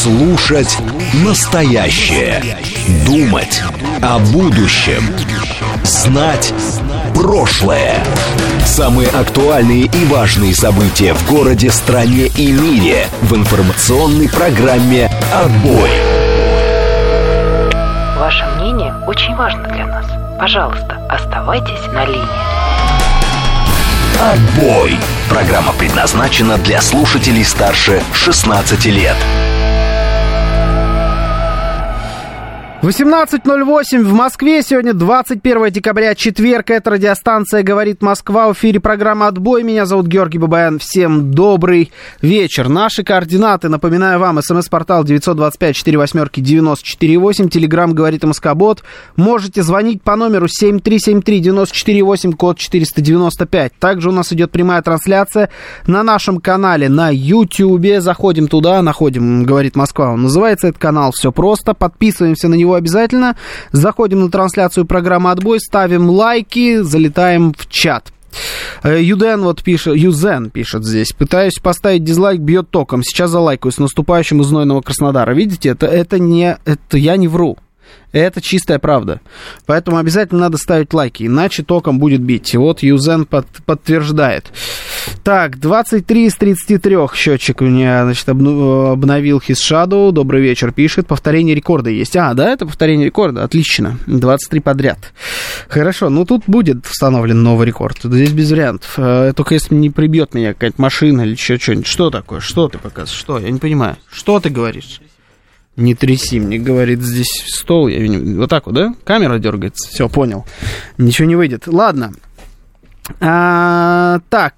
Слушать настоящее. Думать о будущем. Знать прошлое. Самые актуальные и важные события в городе, стране и мире в информационной программе «Отбой». Ваше мнение очень важно для нас. Пожалуйста, оставайтесь на линии. «Отбой». Программа предназначена для слушателей старше 16 лет. 18:08 в Москве. Сегодня 21 декабря, четверг. Это радиостанция «Говорит Москва». В эфире программа «Отбой». Меня зовут Георгий Бабаян. Всем добрый вечер. Наши координаты, напоминаю вам, смс-портал 925-48-94-8, телеграмм «Говорит МСК-бот». Можете звонить по номеру 7373-94-8, код 495. Также у нас идет прямая трансляция на нашем канале на YouTube. Заходим туда, находим «Говорит Москва». Он называется, этот канал. Все просто. Подписываемся на него обязательно. Заходим на трансляцию программы «Отбой», ставим лайки, залетаем в чат. Юзен пишет здесь: пытаюсь поставить дизлайк, бьет током. Сейчас залайкаю. С наступающим из знойного Краснодара. Видите, это я не вру. Это чистая правда. Поэтому обязательно надо ставить лайки, иначе током будет бить. И вот Юзен подтверждает. Так, 23 из 33 счетчик у меня, значит, обновил His Shadow. Добрый вечер, пишет. Повторение рекорда есть. А, да, это повторение рекорда. Отлично. 23 подряд. Хорошо, ну тут будет установлен новый рекорд. Здесь без вариантов. Только если не прибьет меня какая-то машина или еще что-нибудь. Что такое? Что ты показываешь? Что? Я не понимаю. Что ты говоришь? Не тряси мне, говорит, здесь стол. Я вижу. Вот так вот, да? Камера дергается. Все, понял. Ничего не выйдет. Ладно. Так,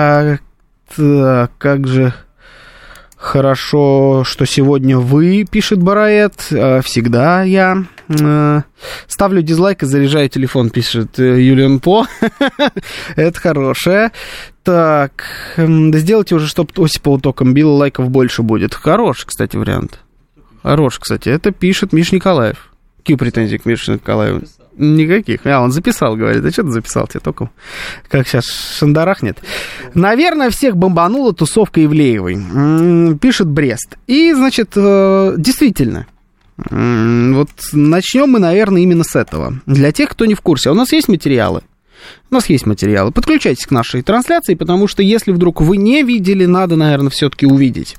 как же хорошо, что сегодня вы, пишет Бараэт. Всегда я. Ставлю дизлайк и заряжаю телефон, пишет Юлиан По. Это хорошее. Так, да сделайте уже, чтобы Осипова током било, лайков больше будет. Хороший, кстати, вариант. Хорош, кстати, это пишет Миш Николаев. Какие претензии к Мише Николаеву? Никаких. Он записал, говорит. А что ты записал тебе током? Как сейчас шандарахнет. Наверное, всех бомбанула тусовка Ивлеевой. Пишет Брест. И, значит, действительно, вот начнем мы, наверное, именно с этого. Для тех, кто не в курсе. У нас есть материалы. Подключайтесь к нашей трансляции, потому что если вдруг вы не видели, надо, наверное, все-таки увидеть.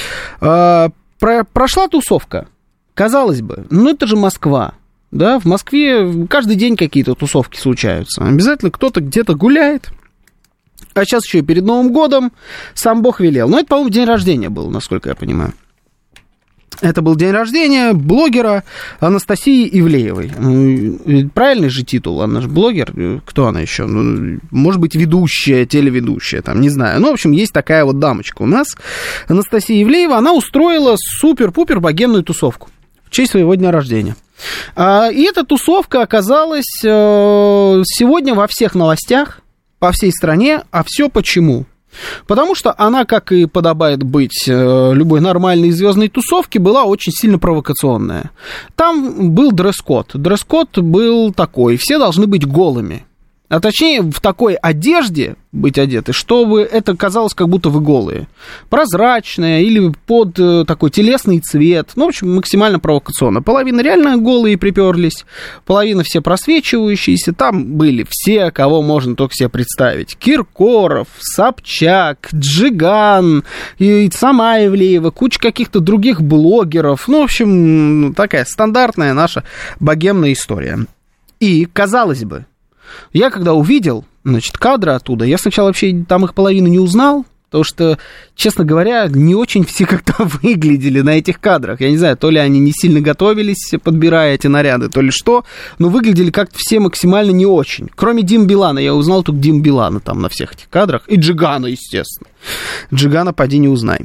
Прошла тусовка. Казалось бы, это же Москва. Да, в Москве каждый день какие-то тусовки случаются. Обязательно кто-то где-то гуляет. А сейчас еще и перед Новым годом сам Бог велел. Но это, по-моему, день рождения был, насколько я понимаю. Это был день рождения блогера Анастасии Ивлеевой. Правильный же титул, она же блогер. Кто она еще? Может быть, ведущая, телеведущая, там, не знаю. В общем, есть такая вот дамочка у нас, Анастасия Ивлеева. Она устроила супер-пупер богемную тусовку в честь своего дня рождения. И эта тусовка оказалась сегодня во всех новостях по всей стране. А все почему? Потому что она, как и подобает быть любой нормальной звездной тусовке, была очень сильно провокационная. Там был дресс-код. Дресс-код был такой: все должны быть голыми. А точнее, в такой одежде быть одеты, чтобы это казалось, как будто вы голые. Прозрачная или под такой телесный цвет. В общем, максимально провокационно. Половина реально голые приперлись, половина все просвечивающиеся. Там были все, кого можно только себе представить. Киркоров, Собчак, Джиган, и сама Ивлеева, куча каких-то других блогеров. В общем, такая стандартная наша богемная история. И, казалось бы, я когда увидел, значит, кадры оттуда, я сначала вообще там их половину не узнал, потому что, честно говоря, не очень все как-то выглядели на этих кадрах. Я не знаю, то ли они не сильно готовились, подбирая эти наряды, то ли что, но выглядели как-то все максимально не очень. Кроме Димы Билана, я узнал только Диму Билана там на всех этих кадрах, и Джигана, естественно. Джигана поди не узнай.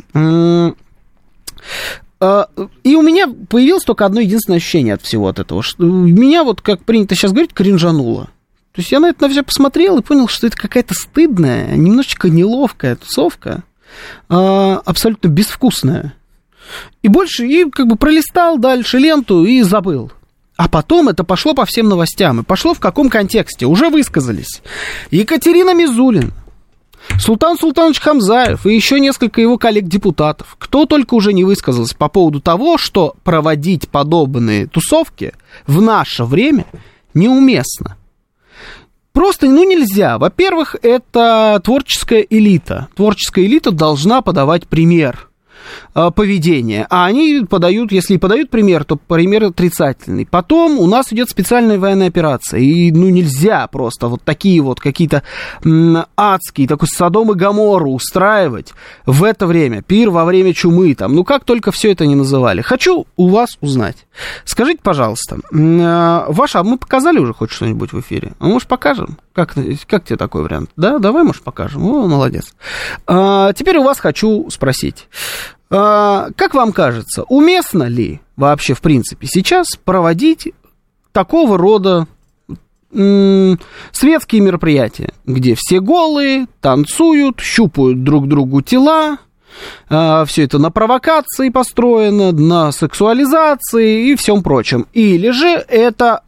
И у меня появилось только одно единственное ощущение от всего от этого. Что меня, вот как принято сейчас говорить, кринжануло. То есть я на это на все посмотрел и понял, что это какая-то стыдная, немножечко неловкая тусовка, абсолютно безвкусная. И больше, и как бы пролистал дальше ленту и забыл. А потом это пошло по всем новостям. И пошло в каком контексте? Уже высказались. Екатерина Мизулина Султан Султанович Хамзаев и еще несколько его коллег-депутатов, кто только уже не высказался по поводу того, что проводить подобные тусовки в наше время неуместно. Просто, нельзя. Во-первых, это творческая элита. Творческая элита должна подавать пример поведения. А они подают, если и подают пример, то пример отрицательный. Потом у нас идет специальная военная операция. И, нельзя просто вот такие вот какие-то адские, такой Содом и Гоморру устраивать в это время. Пир во время чумы там. Как только все это не называли. Хочу у вас узнать. Скажите, пожалуйста, а мы показали уже хоть что-нибудь в эфире? А может, покажем? Как тебе такой вариант? Да, давай, может, покажем. О, молодец. Теперь у вас хочу спросить. Как вам кажется, уместно ли вообще, в принципе, сейчас проводить такого рода светские мероприятия, где все голые, танцуют, щупают друг другу тела, все это на провокации построено, на сексуализации и всем прочем. Или же это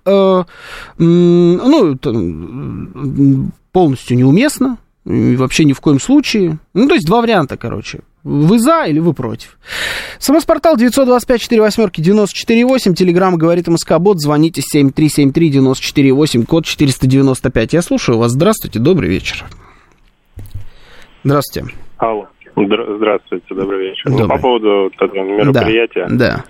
полностью неуместно, и вообще ни в коем случае. То есть два варианта, короче. Вы за или вы против? СМС-портал 925-48-94-8, Телеграм говорит МСК-бот, звоните 7373-94-8, код 495. Я слушаю вас. Здравствуйте, добрый вечер. Здравствуйте. Алло. Здравствуйте, добрый вечер. По поводу этого мероприятия. Да.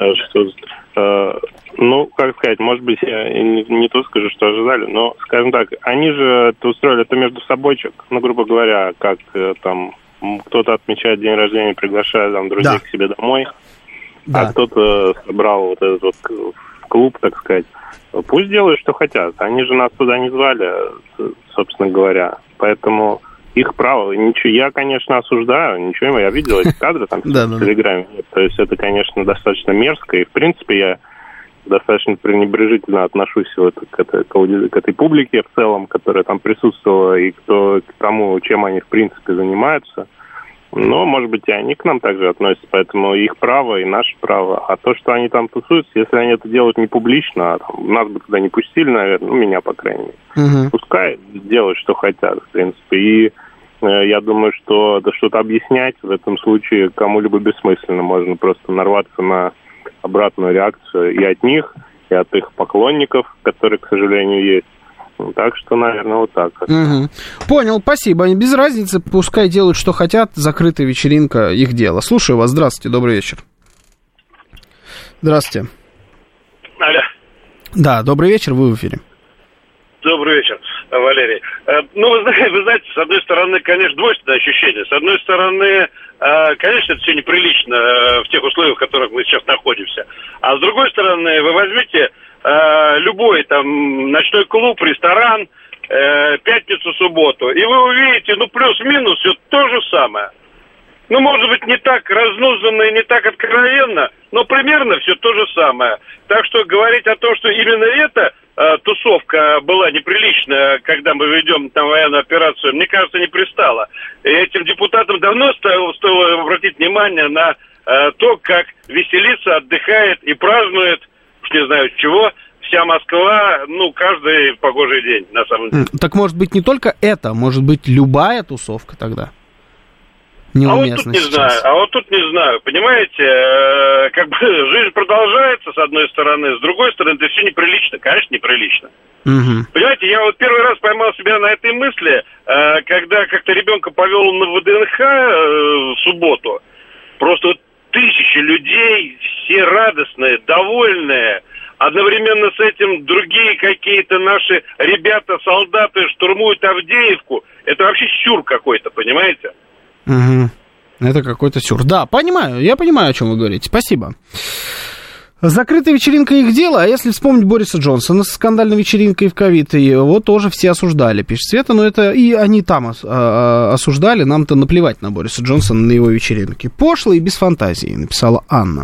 Как сказать, может быть, я не то скажу, что ожидали, но, скажем так, они же это устроили это между собойчик, грубо говоря, как там кто-то отмечает день рождения, приглашает там друзей к себе домой, а кто-то собрал вот этот вот клуб, так сказать. Пусть делают, что хотят. Они же нас туда не звали, собственно говоря. Поэтому их право. Я, конечно, осуждаю. Ничего, я видел эти кадры там в Телеграме. То есть это, конечно, достаточно мерзко. И, в принципе, я достаточно пренебрежительно отношусь к этой публике в целом, которая там присутствовала, и к тому, чем они, в принципе, занимаются. Но, может быть, и они к нам также относятся, поэтому их право и наше право. А то, что они там тусуются, если они это делают не публично, нас бы туда не пустили, наверное, меня, по крайней мере. Пускай делают, что хотят, в принципе. И я думаю, что что-то объяснять в этом случае кому-либо бессмысленно. Можно просто нарваться на обратную реакцию и от них, и от их поклонников, которые, к сожалению, есть. Так что, наверное, вот так. Понял, спасибо. Без разницы, пускай делают, что хотят. Закрытая вечеринка, их дело. Слушаю вас. Здравствуйте, добрый вечер. Здравствуйте. Алло. Да, добрый вечер, вы в эфире. Добрый вечер, Валерий. Вы знаете, с одной стороны, конечно, двойственное ощущение. С одной стороны, конечно, это все неприлично в тех условиях, в которых мы сейчас находимся. А с другой стороны, вы возьмите любой там ночной клуб, ресторан, пятницу, субботу, и вы увидите, плюс-минус все то же самое. Может быть, не так разнузданно и не так откровенно, но примерно все то же самое. Так что говорить о том, что именно эта тусовка была неприличная, когда мы ведем там военную операцию, мне кажется, не пристало. И этим депутатам давно стоило обратить внимание на то, как веселится, отдыхает и празднует, не знаю чего, вся Москва, каждый погожий день, на самом деле. Так может быть не только это, может быть любая тусовка тогда? А вот тут не знаю, понимаете, жизнь продолжается, с одной стороны, с другой стороны, это все неприлично, конечно, неприлично. Понимаете, я вот первый раз поймал себя на этой мысли, когда как-то ребенка повел на ВДНХ в субботу, просто тысячи людей, все радостные, довольные, одновременно с этим другие какие-то наши ребята, солдаты штурмуют Авдеевку, это вообще сюр какой-то, понимаете? Это какой-то сюр. Да, я понимаю, о чем вы говорите. Спасибо. Закрытая вечеринка их дело, а если вспомнить Бориса Джонсона с скандальной вечеринкой в ковид, его тоже все осуждали, пишет Света, но это и они там осуждали, нам-то наплевать на Бориса Джонсона, на его вечеринки. Пошло и без фантазии, написала Анна.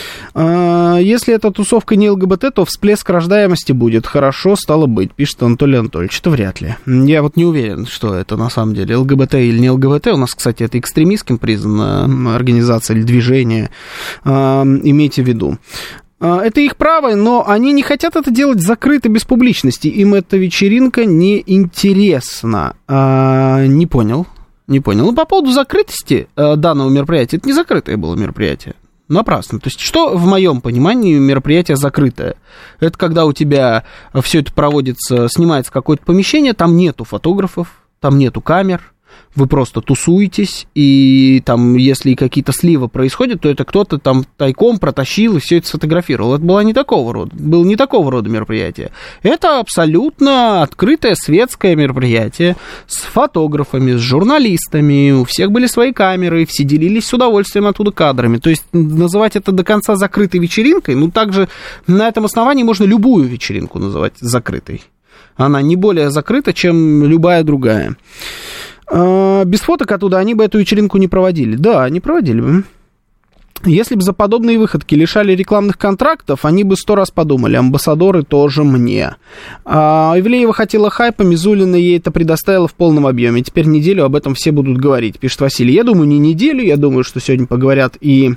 Если эта тусовка не ЛГБТ, то всплеск рождаемости будет. Хорошо, стало быть, пишет Анатолий Анатольевич. Это вряд ли. Я вот не уверен, что это на самом деле ЛГБТ или не ЛГБТ. У нас, кстати, это экстремистским признана организация или движение. Имейте в виду. Это их право, но они не хотят это делать закрыто, без публичности. Им эта вечеринка не интересна. Не понял. Не понял. Ну, по поводу закрытости данного мероприятия, это не закрытое было мероприятие. Напрасно. То есть, что в моем понимании мероприятие закрытое? Это когда у тебя все это проводится, снимается какое-то помещение, там нету фотографов, там нету камер, вы просто тусуетесь, и там, если какие-то сливы происходят, то это кто-то там тайком протащил и все это сфотографировал. Это было не такого рода мероприятие. Это абсолютно открытое светское мероприятие с фотографами, с журналистами, у всех были свои камеры, все делились с удовольствием оттуда кадрами. То есть называть это до конца закрытой вечеринкой, ну, также на этом основании можно любую вечеринку называть закрытой. Она не более закрыта, чем любая другая. Без фоток оттуда они бы эту вечеринку не проводили. Да, не проводили бы. Если бы за подобные выходки лишали рекламных контрактов, они бы 100 раз подумали. Амбассадоры тоже мне. Ивлеева хотела хайпа, Мизулина ей это предоставила в полном объеме. Теперь неделю об этом все будут говорить, пишет Василий. Я думаю, не неделю, я думаю, что сегодня поговорят и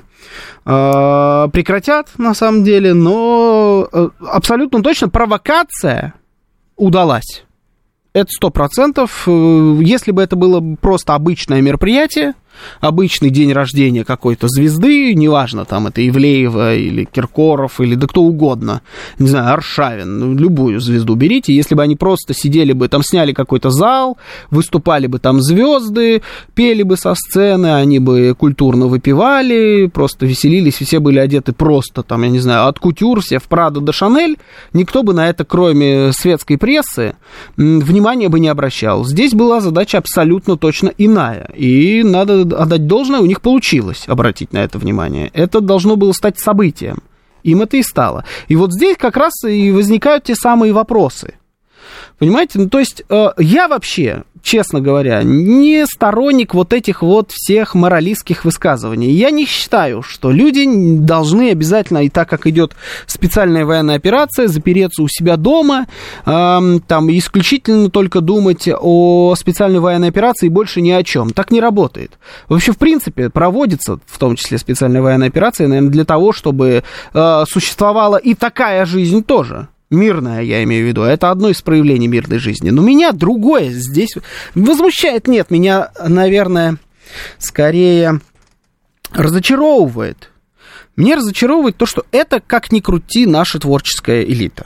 прекратят, на самом деле. Но абсолютно точно провокация удалась. Это 100%. Если бы это было просто обычное мероприятие, обычный день рождения какой-то звезды, неважно, там это Ивлеева или Киркоров, или да кто угодно, не знаю, Аршавин, любую звезду берите, если бы они просто сидели бы, там сняли какой-то зал, выступали бы там звезды, пели бы со сцены, они бы культурно выпивали, просто веселились, и все были одеты просто, там, я не знаю, от кутюр, все в Прадо до Шанель, никто бы на это, кроме светской прессы, внимания бы не обращал. Здесь была задача абсолютно точно иная, и надо отдать должное, у них получилось обратить на это внимание. Это должно было стать событием. Им это и стало. И вот здесь как раз и возникают те самые вопросы. Понимаете? Ну, то есть, я вообще, честно говоря, не сторонник вот этих вот всех моралистских высказываний. Я не считаю, что люди должны обязательно, и так как идет специальная военная операция, запереться у себя дома, там исключительно только думать о специальной военной операции и больше ни о чем. Так не работает. Вообще, в принципе, проводится, в том числе специальная военная операция, наверное, для того, чтобы существовала и такая жизнь тоже. Мирная, я имею в виду. Это одно из проявлений мирной жизни. Но меня другое здесь возмущает. Нет, меня, наверное, скорее разочаровывает. Меня разочаровывает то, что это, как ни крути, наша творческая элита.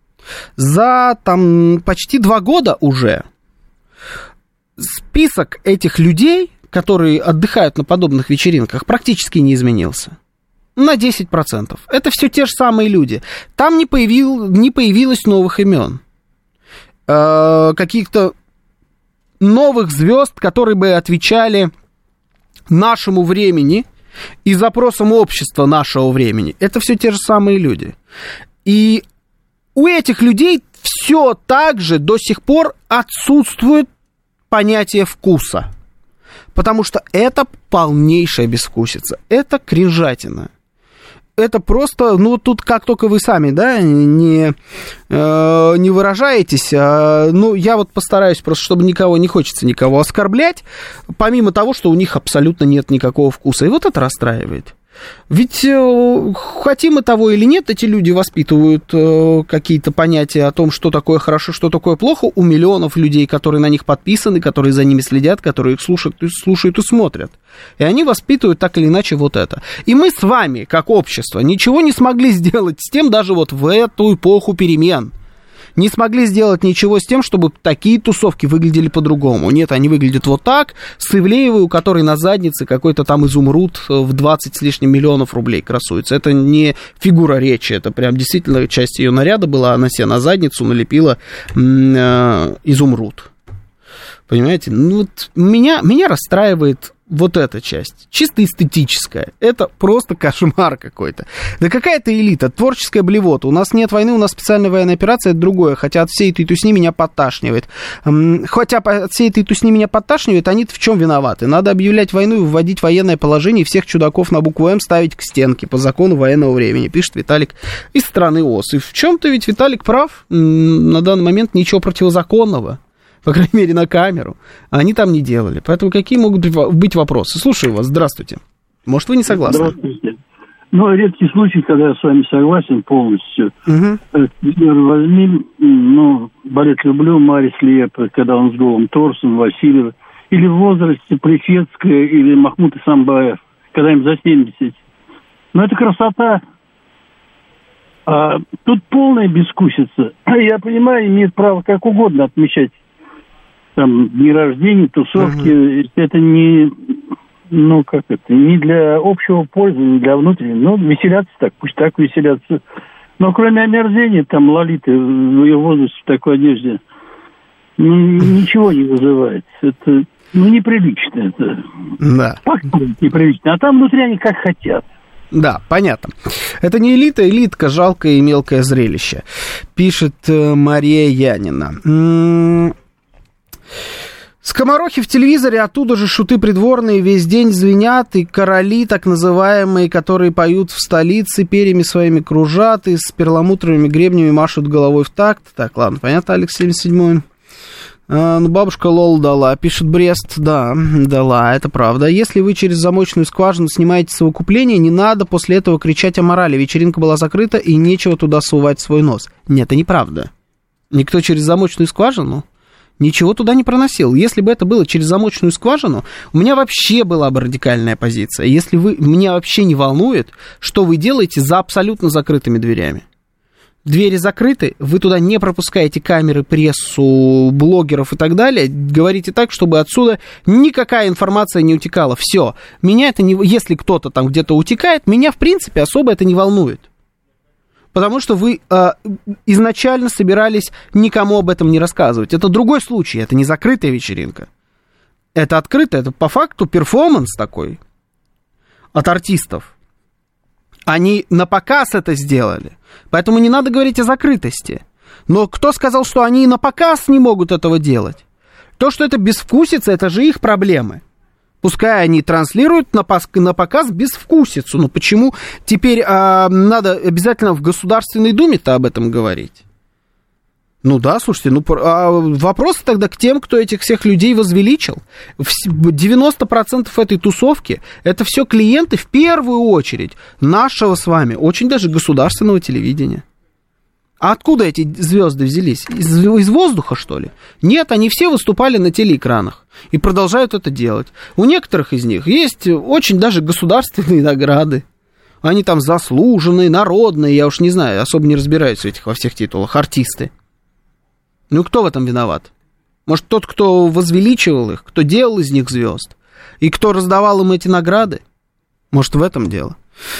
За там почти 2 года уже список этих людей, которые отдыхают на подобных вечеринках, практически не изменился. На 10%. Это все те же самые люди. Там не появилось новых имен. Каких-то новых звезд, которые бы отвечали нашему времени и запросам общества нашего времени. Это все те же самые люди. И у этих людей все так же до сих пор отсутствует понятие вкуса. Потому что это полнейшая безвкусица. Это кринжатина. Это просто, ну, тут как только вы сами, да, не выражаетесь, ну, я вот постараюсь просто, чтобы не хочется никого оскорблять, помимо того, что у них абсолютно нет никакого вкуса, и вот это расстраивает. Ведь хотим мы того или нет, эти люди воспитывают какие-то понятия о том, что такое хорошо, что такое плохо, у миллионов людей, которые на них подписаны, которые за ними следят, которые их слушают и смотрят. И они воспитывают так или иначе вот это. И мы с вами, как общество, ничего не смогли сделать с тем, даже вот в эту эпоху перемен. Не смогли сделать ничего с тем, чтобы такие тусовки выглядели по-другому. Нет, они выглядят вот так, с Ивлеевой, у которой на заднице какой-то там изумруд в 20 с лишним миллионов рублей красуется. Это не фигура речи, это прям действительно часть ее наряда была, она себе на задницу налепила изумруд. Понимаете? Ну, вот меня расстраивает вот эта часть, чисто эстетическая. Это просто кошмар какой-то. Да какая-то элита, творческая блевота. У нас нет войны, у нас специальная военная операция, это другое. Хотя от всей этой тусни меня подташнивает. Они в чем виноваты? Надо объявлять войну и вводить военное положение и всех чудаков на букву М ставить к стенке по закону военного времени, пишет Виталик из страны ОС. И в чем-то ведь Виталик прав. На данный момент ничего противозаконного, по крайней мере, на камеру, они там не делали. Поэтому какие могут быть вопросы? Слушаю вас, здравствуйте. Может, вы не согласны? Здравствуйте. Ну, редкий случай, когда я с вами согласен полностью. Возьмем, балет «Люблю», Марис Лиеппе, когда он с голым торсом, Васильев, или в возрасте Плесецкая, или Махмуд Исамбаев, когда им за 70. Но это красота. А тут полная бескусица. Я понимаю, имеет право как угодно отмечать там дни рождения, тусовки. Это не, не для общего пользования, не для внутреннего. Веселятся так, пусть так веселятся. Но кроме омерзения, там Лолиты в ее возрасте в такой одежде, ничего не вызывает. Это, неприлично это. Да. Неприлично. А там внутри они как хотят. Да, понятно. Это не элита, элитка, жалкое и мелкое зрелище, пишет Мария Янина. Скоморохи в телевизоре, оттуда же шуты придворные весь день звенят, и короли, так называемые, которые поют в столице, перьями своими кружат, и с перламутровыми гребнями машут головой в такт. Так, ладно, понятно, Алекс 77-й. Бабушка лол дала, пишет Брест, да, дала, это правда. Если вы через замочную скважину снимаете совокупление, не надо после этого кричать о морали. Вечеринка была закрыта, и нечего туда сувать свой нос. Нет, это неправда. Никто через замочную скважину ничего туда не проносил. Если бы это было через замочную скважину, у меня вообще была бы радикальная позиция. Если меня вообще не волнует, что вы делаете за абсолютно закрытыми дверями. Двери закрыты, вы туда не пропускаете камеры, прессу, блогеров и так далее. Говорите так, чтобы отсюда никакая информация не утекала. Все. Меня это не... Если кто-то там где-то утекает, меня, в принципе, особо это не волнует. Потому что вы изначально собирались никому об этом не рассказывать. Это другой случай, это не закрытая вечеринка. Это открытая, это по факту перформанс такой от артистов. Они на показ это сделали, поэтому не надо говорить о закрытости. Но кто сказал, что они и на показ не могут этого делать? То, что это безвкусица, это же их проблемы. Пускай они транслируют на показ безвкусицу. Но почему теперь надо обязательно в Государственной Думе-то об этом говорить? Ну да, слушайте, вопрос тогда к тем, кто этих всех людей возвеличил. 90% этой тусовки это все клиенты в первую очередь нашего с вами, очень даже государственного телевидения. А откуда эти звезды взялись? Из воздуха, что ли? Нет, они все выступали на телеэкранах и продолжают это делать. У некоторых из них есть очень даже государственные награды. Они там заслуженные, народные, я уж не знаю, особо не разбираюсь в этих во всех титулах, артисты. Ну, кто в этом виноват? Может, тот, кто возвеличивал их, кто делал из них звезд, и кто раздавал им эти награды? Может, в этом дело?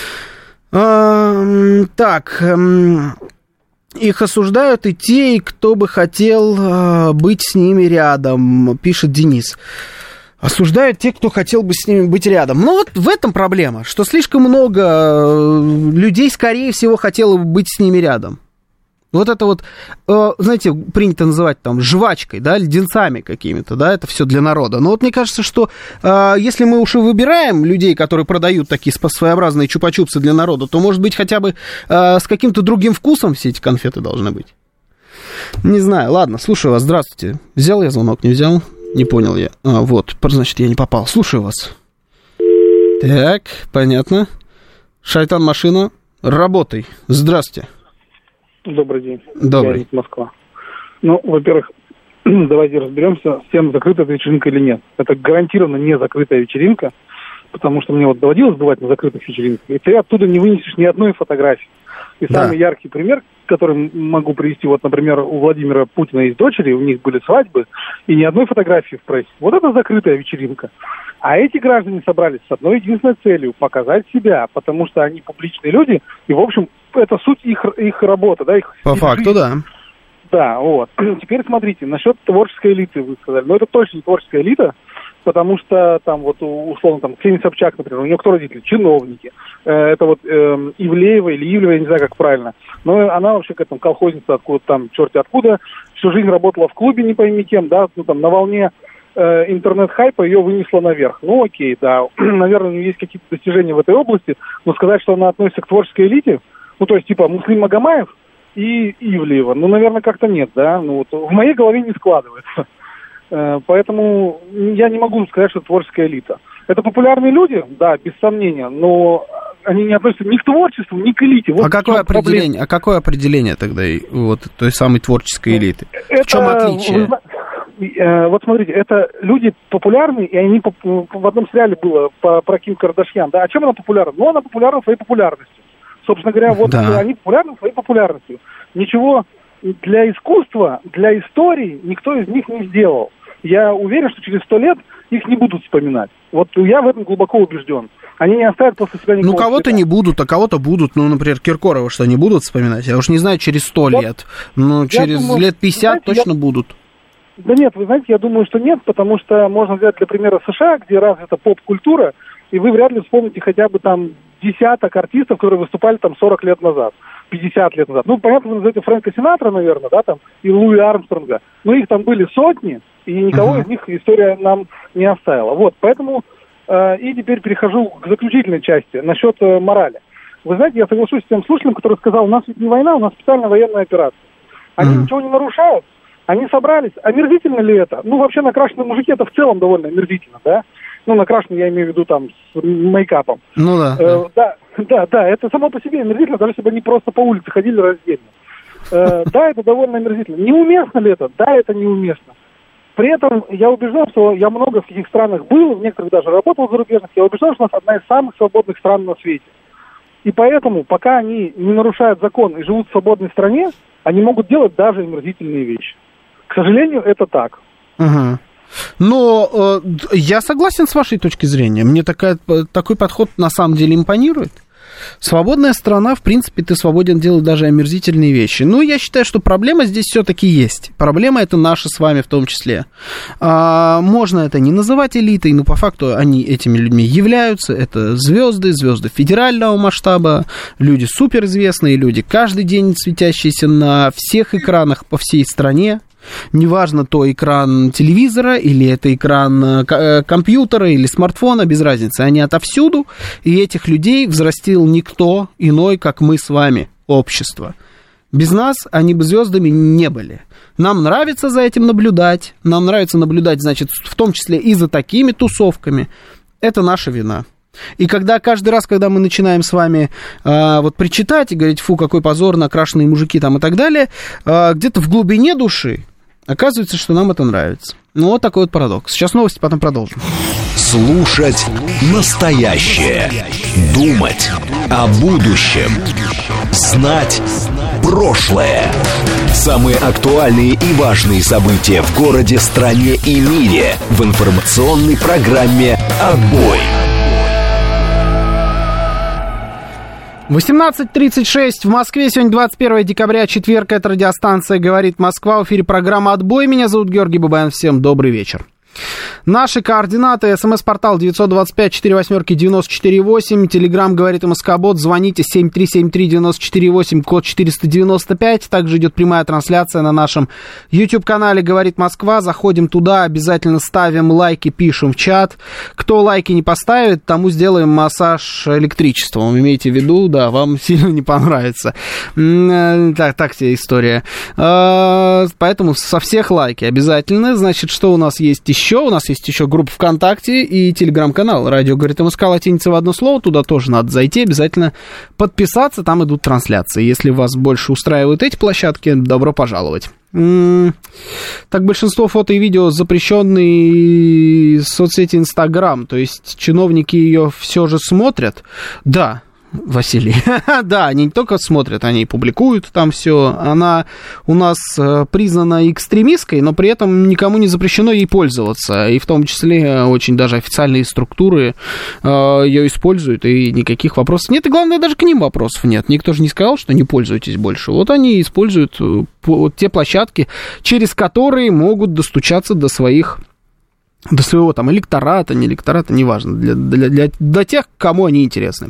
Их осуждают и те, и кто бы хотел быть с ними рядом, пишет Денис. Осуждают те, кто хотел бы с ними быть рядом. Но вот в этом проблема, что слишком много людей, скорее всего, хотело бы быть с ними рядом. Вот это вот, знаете, принято называть там жвачкой, да, леденцами какими-то, да, это все для народа. Но вот мне кажется, что если мы уж и выбираем людей, которые продают такие своеобразные чупа-чупсы для народа, то, может быть, хотя бы с каким-то другим вкусом все эти конфеты должны быть. Не знаю, ладно, слушаю вас, здравствуйте. Взял я звонок, не взял? Не понял я. Вот, значит, я не попал. Слушаю вас. Так, понятно. Шайтан Машина, работай. Здравствуйте. Добрый день. Добрый. Я Москва. Ну, во-первых, давайте разберемся, с тем, закрытая эта вечеринка или нет. Это гарантированно не закрытая вечеринка, потому что мне вот доводилось бывать на закрытых вечеринках, и ты оттуда не вынесешь ни одной фотографии. И самый яркий пример, который могу привести, вот, например, у Владимира Путина есть дочери, у них были свадьбы, и ни одной фотографии в прессе. Вот это закрытая вечеринка. А эти граждане собрались с одной единственной целью – показать себя, потому что они публичные люди, и, в общем, это суть их работы, да, их по факту, жизни. Да. Да, вот. Теперь смотрите, насчет творческой элиты вы сказали. Но это точно не творческая элита, потому что там вот, условно, там, Ксения Собчак, например, у нее кто родители? Чиновники. Это вот Ивлеева или Ивлеева, я не знаю, как правильно. Но она вообще к этому колхозница откуда там, черти откуда. Всю жизнь работала в клубе, не пойми кем, да, ну там на волне интернет-хайпа ее вынесло наверх. Ну окей, да, наверное, у нее есть какие-то достижения в этой области, но сказать, что она относится к творческой элите, ну то есть типа Муслим Магомаев и Ивлеева, ну, наверное, как-то нет, да, ну вот в моей голове не складывается. Поэтому я не могу сказать, что это творческая элита. Это популярные люди, да, без сомнения, но они не относятся ни к творчеству, ни к элите. Вот какое определение тогда вот той самой творческой элиты? В чем отличие? Вот смотрите, это люди популярные, и они в одном сериале было про Ким Кардашьян, да, а чем она популярна? Ну, она популярна своей популярностью. Собственно говоря, вот да. Они популярны своей популярностью. Ничего для искусства, для истории никто из них не сделал. Я уверен, что через 100 лет их не будут вспоминать. Вот я в этом глубоко убежден. Они не оставят после себя никакого. Ну, кого-то не будут, а кого-то будут. Ну, например, Киркорова, что не будут вспоминать? Я уж не знаю, через 100 лет. Но через лет 50 знаете, точно будут. Да нет, вы знаете, я думаю, что нет, потому что можно взять, для примера, США, где развита поп-культура, и вы вряд ли вспомните хотя бы там десяток артистов, которые выступали там 40 лет назад, 50 лет назад. Ну, понятно, вы назовете Фрэнка Синатра, наверное, да, там, и Луи Армстронга, но их там были сотни, и никого из них история нам не оставила. Вот, поэтому, и теперь перехожу к заключительной части, насчет морали. Вы знаете, я соглашусь с тем слушателем, который сказал, у нас ведь не война, у нас специальная военная операция. Они ничего не нарушают, они собрались. Омерзительно ли это? Ну, вообще, накрашенные мужики, это в целом довольно омерзительно, да? Ну, накрашенные, я имею в виду, там, с мейкапом. Ну, да. Да, это само по себе омерзительно, даже если бы они просто по улице ходили раздельно. Да, это довольно омерзительно. Неуместно ли это? Да, это неуместно. При этом я убежден, что я много в каких странах был, в некоторых даже работал зарубежных, я убежден, что у нас одна из самых свободных стран на свете. И поэтому, пока они не нарушают закон и живут в свободной стране, они могут делать даже омерзительные вещи. К сожалению, это так. Угу. Но я согласен с вашей точки зрения. Мне такой подход на самом деле импонирует. Свободная страна, в принципе, ты свободен делать даже омерзительные вещи. Но я считаю, что проблема здесь все-таки есть. Проблема это наша с вами в том числе. Можно это не называть элитой, но по факту они этими людьми являются. Это звезды федерального масштаба, люди суперизвестные, люди каждый день светящиеся на всех экранах по всей стране. Неважно, то экран телевизора, или это экран компьютера, или смартфона, без разницы. Они отовсюду, и этих людей взрастил никто иной, как мы с вами, общество. Без нас они бы звездами не были. Нам нравится за этим наблюдать. Нам нравится наблюдать, значит, в том числе и за такими тусовками. Это наша вина. И когда каждый раз, когда мы начинаем с вами вот причитать и говорить, фу, какой позор, накрашенные мужики там и так далее, где-то в глубине души оказывается, что нам это нравится. Ну, вот такой вот парадокс. Сейчас новости, потом продолжим. Слушать настоящее. Думать о будущем. Знать прошлое. Самые актуальные и важные события в городе, стране и мире в информационной программе «Отбой». 18:36 в Москве. Сегодня 21 декабря, четверг. Это радиостанция «Говорит Москва». В эфире программа «Отбой». Меня зовут Георгий Бабаян. Всем добрый вечер. Наши координаты. СМС-портал 925-48-94-8. Телеграм «Говорит МСК-бот». Звоните 7373-94-8, код 495. Также идет прямая трансляция на нашем YouTube-канале «Говорит Москва». Заходим туда, обязательно ставим лайки, пишем в чат. Кто лайки не поставит, тому сделаем массаж электричеством. Имейте в виду, да, вам сильно не понравится. Так себе история. Поэтому со всех лайки обязательно. Значит, что у нас есть еще? У нас есть еще группа ВКонтакте и телеграм-канал «Радио говорит МСК», латиница в одно слово. Туда тоже надо зайти, обязательно подписаться. Там идут трансляции. Если вас больше устраивают эти площадки, добро пожаловать. Так, большинство фото и видео запрещенные соцсети Инстаграм. То есть чиновники ее все же смотрят. Да, Василий. Да, они не только смотрят, они и публикуют там все. Она у нас признана экстремистской, но при этом никому не запрещено ей пользоваться. И в том числе очень даже официальные структуры ее используют, и никаких вопросов нет. И главное, даже к ним вопросов нет. Никто же не сказал, что не пользуйтесь больше. Вот они используют те площадки, через которые могут достучаться до своего там электората, не электората, неважно, для тех, кому они интересны.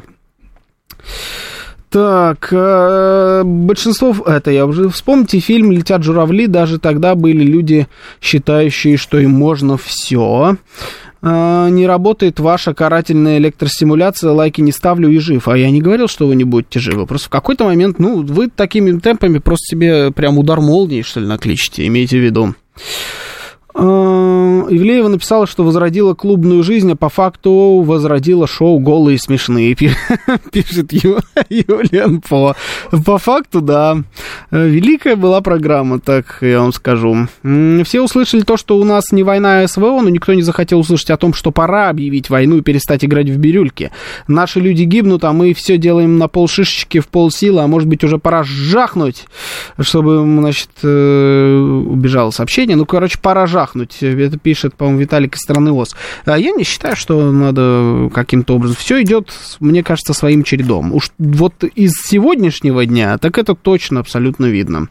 Так, большинство... Это я уже... Вспомните фильм «Летят журавли». Даже тогда были люди, считающие, что им можно все. Не работает ваша карательная электростимуляция, лайки не ставлю и жив. А я не говорил, что вы не будете живы. Просто в какой-то момент, вы такими темпами просто себе прям удар молнии, что ли, накличите. Имейте в виду. Ивлеева написала, что возродила клубную жизнь, а по факту возродила шоу «Голые и смешные», пишет Юлиан По. По факту, да. Великая была программа, так я вам скажу. Все услышали то, что у нас не война, а СВО, но никто не захотел услышать о том, что пора объявить войну и перестать играть в бирюльки. Наши люди гибнут, а мы все делаем на полшишечки в полсилы, а может быть уже пора жахнуть, чтобы, значит, убежало сообщение. Ну, короче, пора жахнуть. Это пишет, по-моему, Виталик из страны ОС. А я не считаю, что надо каким-то образом. Все идет, мне кажется, своим чередом. Уж вот из сегодняшнего дня, так это точно абсолютно видно.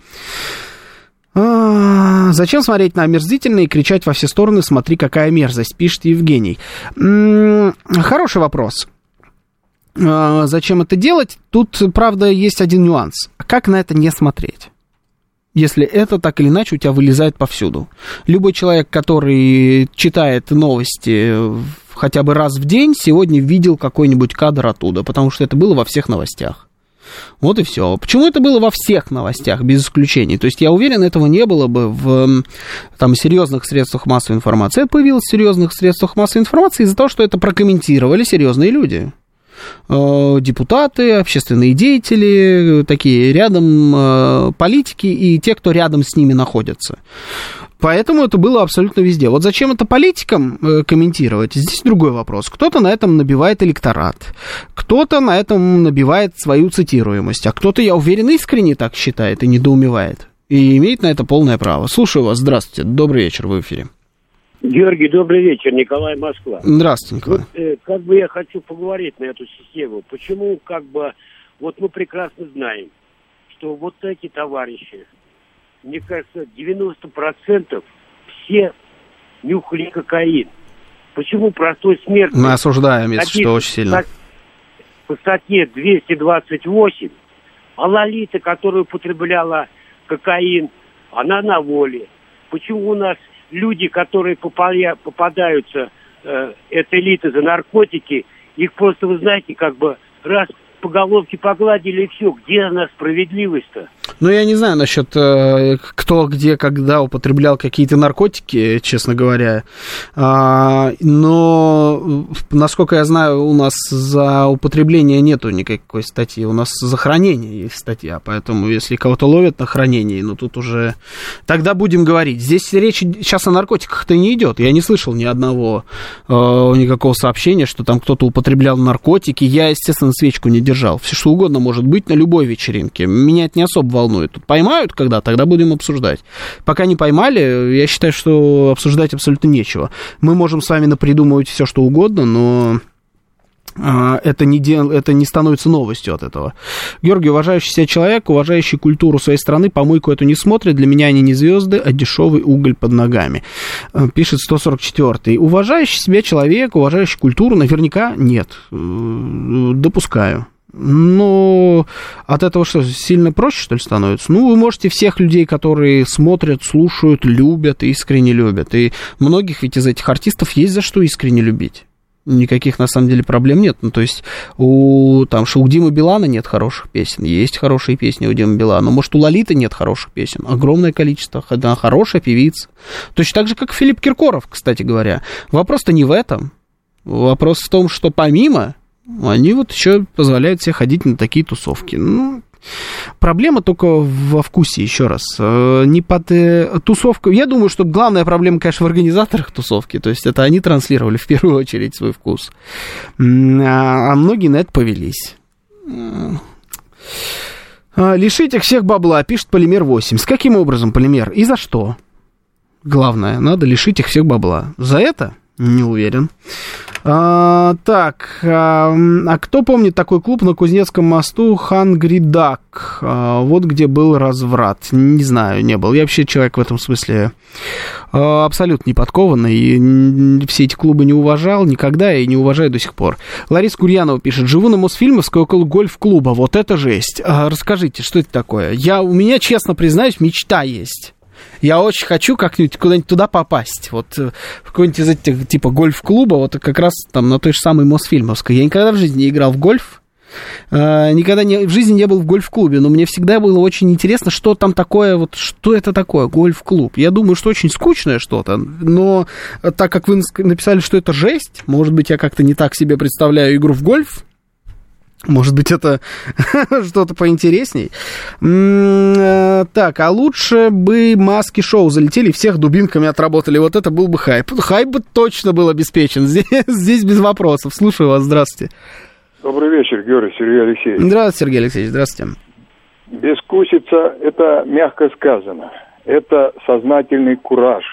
Зачем смотреть на омерзительное и кричать во все стороны «смотри, какая мерзость», пишет Евгений. Хороший вопрос. Зачем это делать? Тут, правда, есть один нюанс. Как на это не смотреть? Если это так или иначе у тебя вылезает повсюду. Любой человек, который читает новости хотя бы раз в день, сегодня видел какой-нибудь кадр оттуда, потому что это было во всех новостях. Вот и все. Почему это было во всех новостях, без исключений? То есть, я уверен, этого не было бы в там, серьезных средствах массовой информации. Это появилось в серьезных средствах массовой информации из-за того, что это прокомментировали серьезные люди. Депутаты, общественные деятели, такие рядом политики и те, кто рядом с ними находятся. Поэтому это было абсолютно везде. Вот зачем это политикам комментировать? Здесь другой вопрос. Кто-то на этом набивает электорат, кто-то на этом набивает свою цитируемость, а кто-то, я уверен, искренне так считает и недоумевает. И имеет на это полное право. Слушаю вас. Здравствуйте. Добрый вечер. Вы в эфире. Георгий, добрый вечер. Николай, Москва. Здравствуйте, Николай. Вот, как бы я хочу поговорить на эту систему. Почему, как бы, вот мы прекрасно знаем, что вот эти товарищи, мне кажется, 90% все нюхали кокаин. Почему простой смертный... Мы осуждаем, если что, очень сильно. По статье 228, а Лолита, которая употребляла кокаин, она на воле. Почему у нас люди, которые попадаются, это элита за наркотики, их просто, вы знаете, как бы раз по головке погладили и все. Где она справедливость-то? Ну, я не знаю насчет кто, где, когда употреблял какие-то наркотики, честно говоря. Но, насколько я знаю, у нас за употребление нету никакой статьи. У нас за хранение есть статья. Поэтому, если кого-то ловят на хранении, ну, тут уже... Тогда будем говорить. Здесь речь сейчас о наркотиках-то не идет. Я не слышал ни одного, никакого сообщения, что там кто-то употреблял наркотики. Я, естественно, свечку не держал. Все что угодно может быть на любой вечеринке. Меня это не особо волнует. Тут поймают когда, тогда будем обсуждать. Пока не поймали, я считаю, что обсуждать абсолютно нечего. Мы можем с вами напридумывать все, что угодно, но это не становится новостью от этого. Георгий, уважающий себя человек, уважающий культуру своей страны, помойку эту не смотрит. Для меня они не звезды, а дешевый уголь под ногами. Пишет 144-й. Уважающий себя человек, уважающий культуру, наверняка нет. Допускаю. Но от этого что, сильно проще, что ли, становится? Ну, вы можете всех людей, которые смотрят, слушают, любят, искренне любят. И многих ведь из этих артистов есть за что искренне любить. Никаких, на самом деле, проблем нет. Ну, то есть, у Димы Билана нет хороших песен. Есть хорошие песни у Димы Билана. Может, у Лолиты нет хороших песен. Огромное количество. Она хорошая певица. Точно так же, как Филипп Киркоров, кстати говоря. Вопрос-то не в этом. Вопрос в том, что помимо... Они вот еще позволяют себе ходить на такие тусовки. Ну, проблема только во вкусе, еще раз. Не под тусовку. Я думаю, что главная проблема, конечно, в организаторах тусовки. То есть это они транслировали в первую очередь свой вкус. А многие на это повелись. Лишить их всех бабла, пишет Полимер 8. С каким образом, Полимер? И за что? Главное, надо лишить их всех бабла. За это? Не уверен. А кто помнит такой клуб на Кузнецком мосту Hungry Duck? Вот где был разврат. Не знаю, не был. Я вообще человек в этом смысле абсолютно не подкованный. И все эти клубы не уважал никогда и не уважаю до сих пор. Лариса Гурьянова пишет. Живу на Мосфильмовской около гольф-клуба. Вот это жесть. Расскажите, что это такое? У меня, честно признаюсь, мечта есть. Я очень хочу как-нибудь куда-нибудь туда попасть. Вот в какой-нибудь из этих типа гольф-клуба, вот как раз там на той же самой Мосфильмовской. Я никогда в жизни не играл в гольф. Никогда в жизни не был в гольф-клубе, но мне всегда было очень интересно, что там такое, вот что это такое, гольф-клуб. Я думаю, что очень скучное что-то, но так как вы написали, что это жесть, может быть, я как-то не так себе представляю игру в гольф. Может быть, это что-то поинтересней. Так, а лучше бы маски-шоу залетели, всех дубинками отработали. Вот это был бы хайп. Хайп бы точно был обеспечен. Здесь без вопросов. Слушаю вас. Здравствуйте. Добрый вечер, Георгий, Сергей Алексеевич. Здравствуйте, Сергей Алексеевич. Здравствуйте. Бескусица – это мягко сказано. Это сознательный кураж.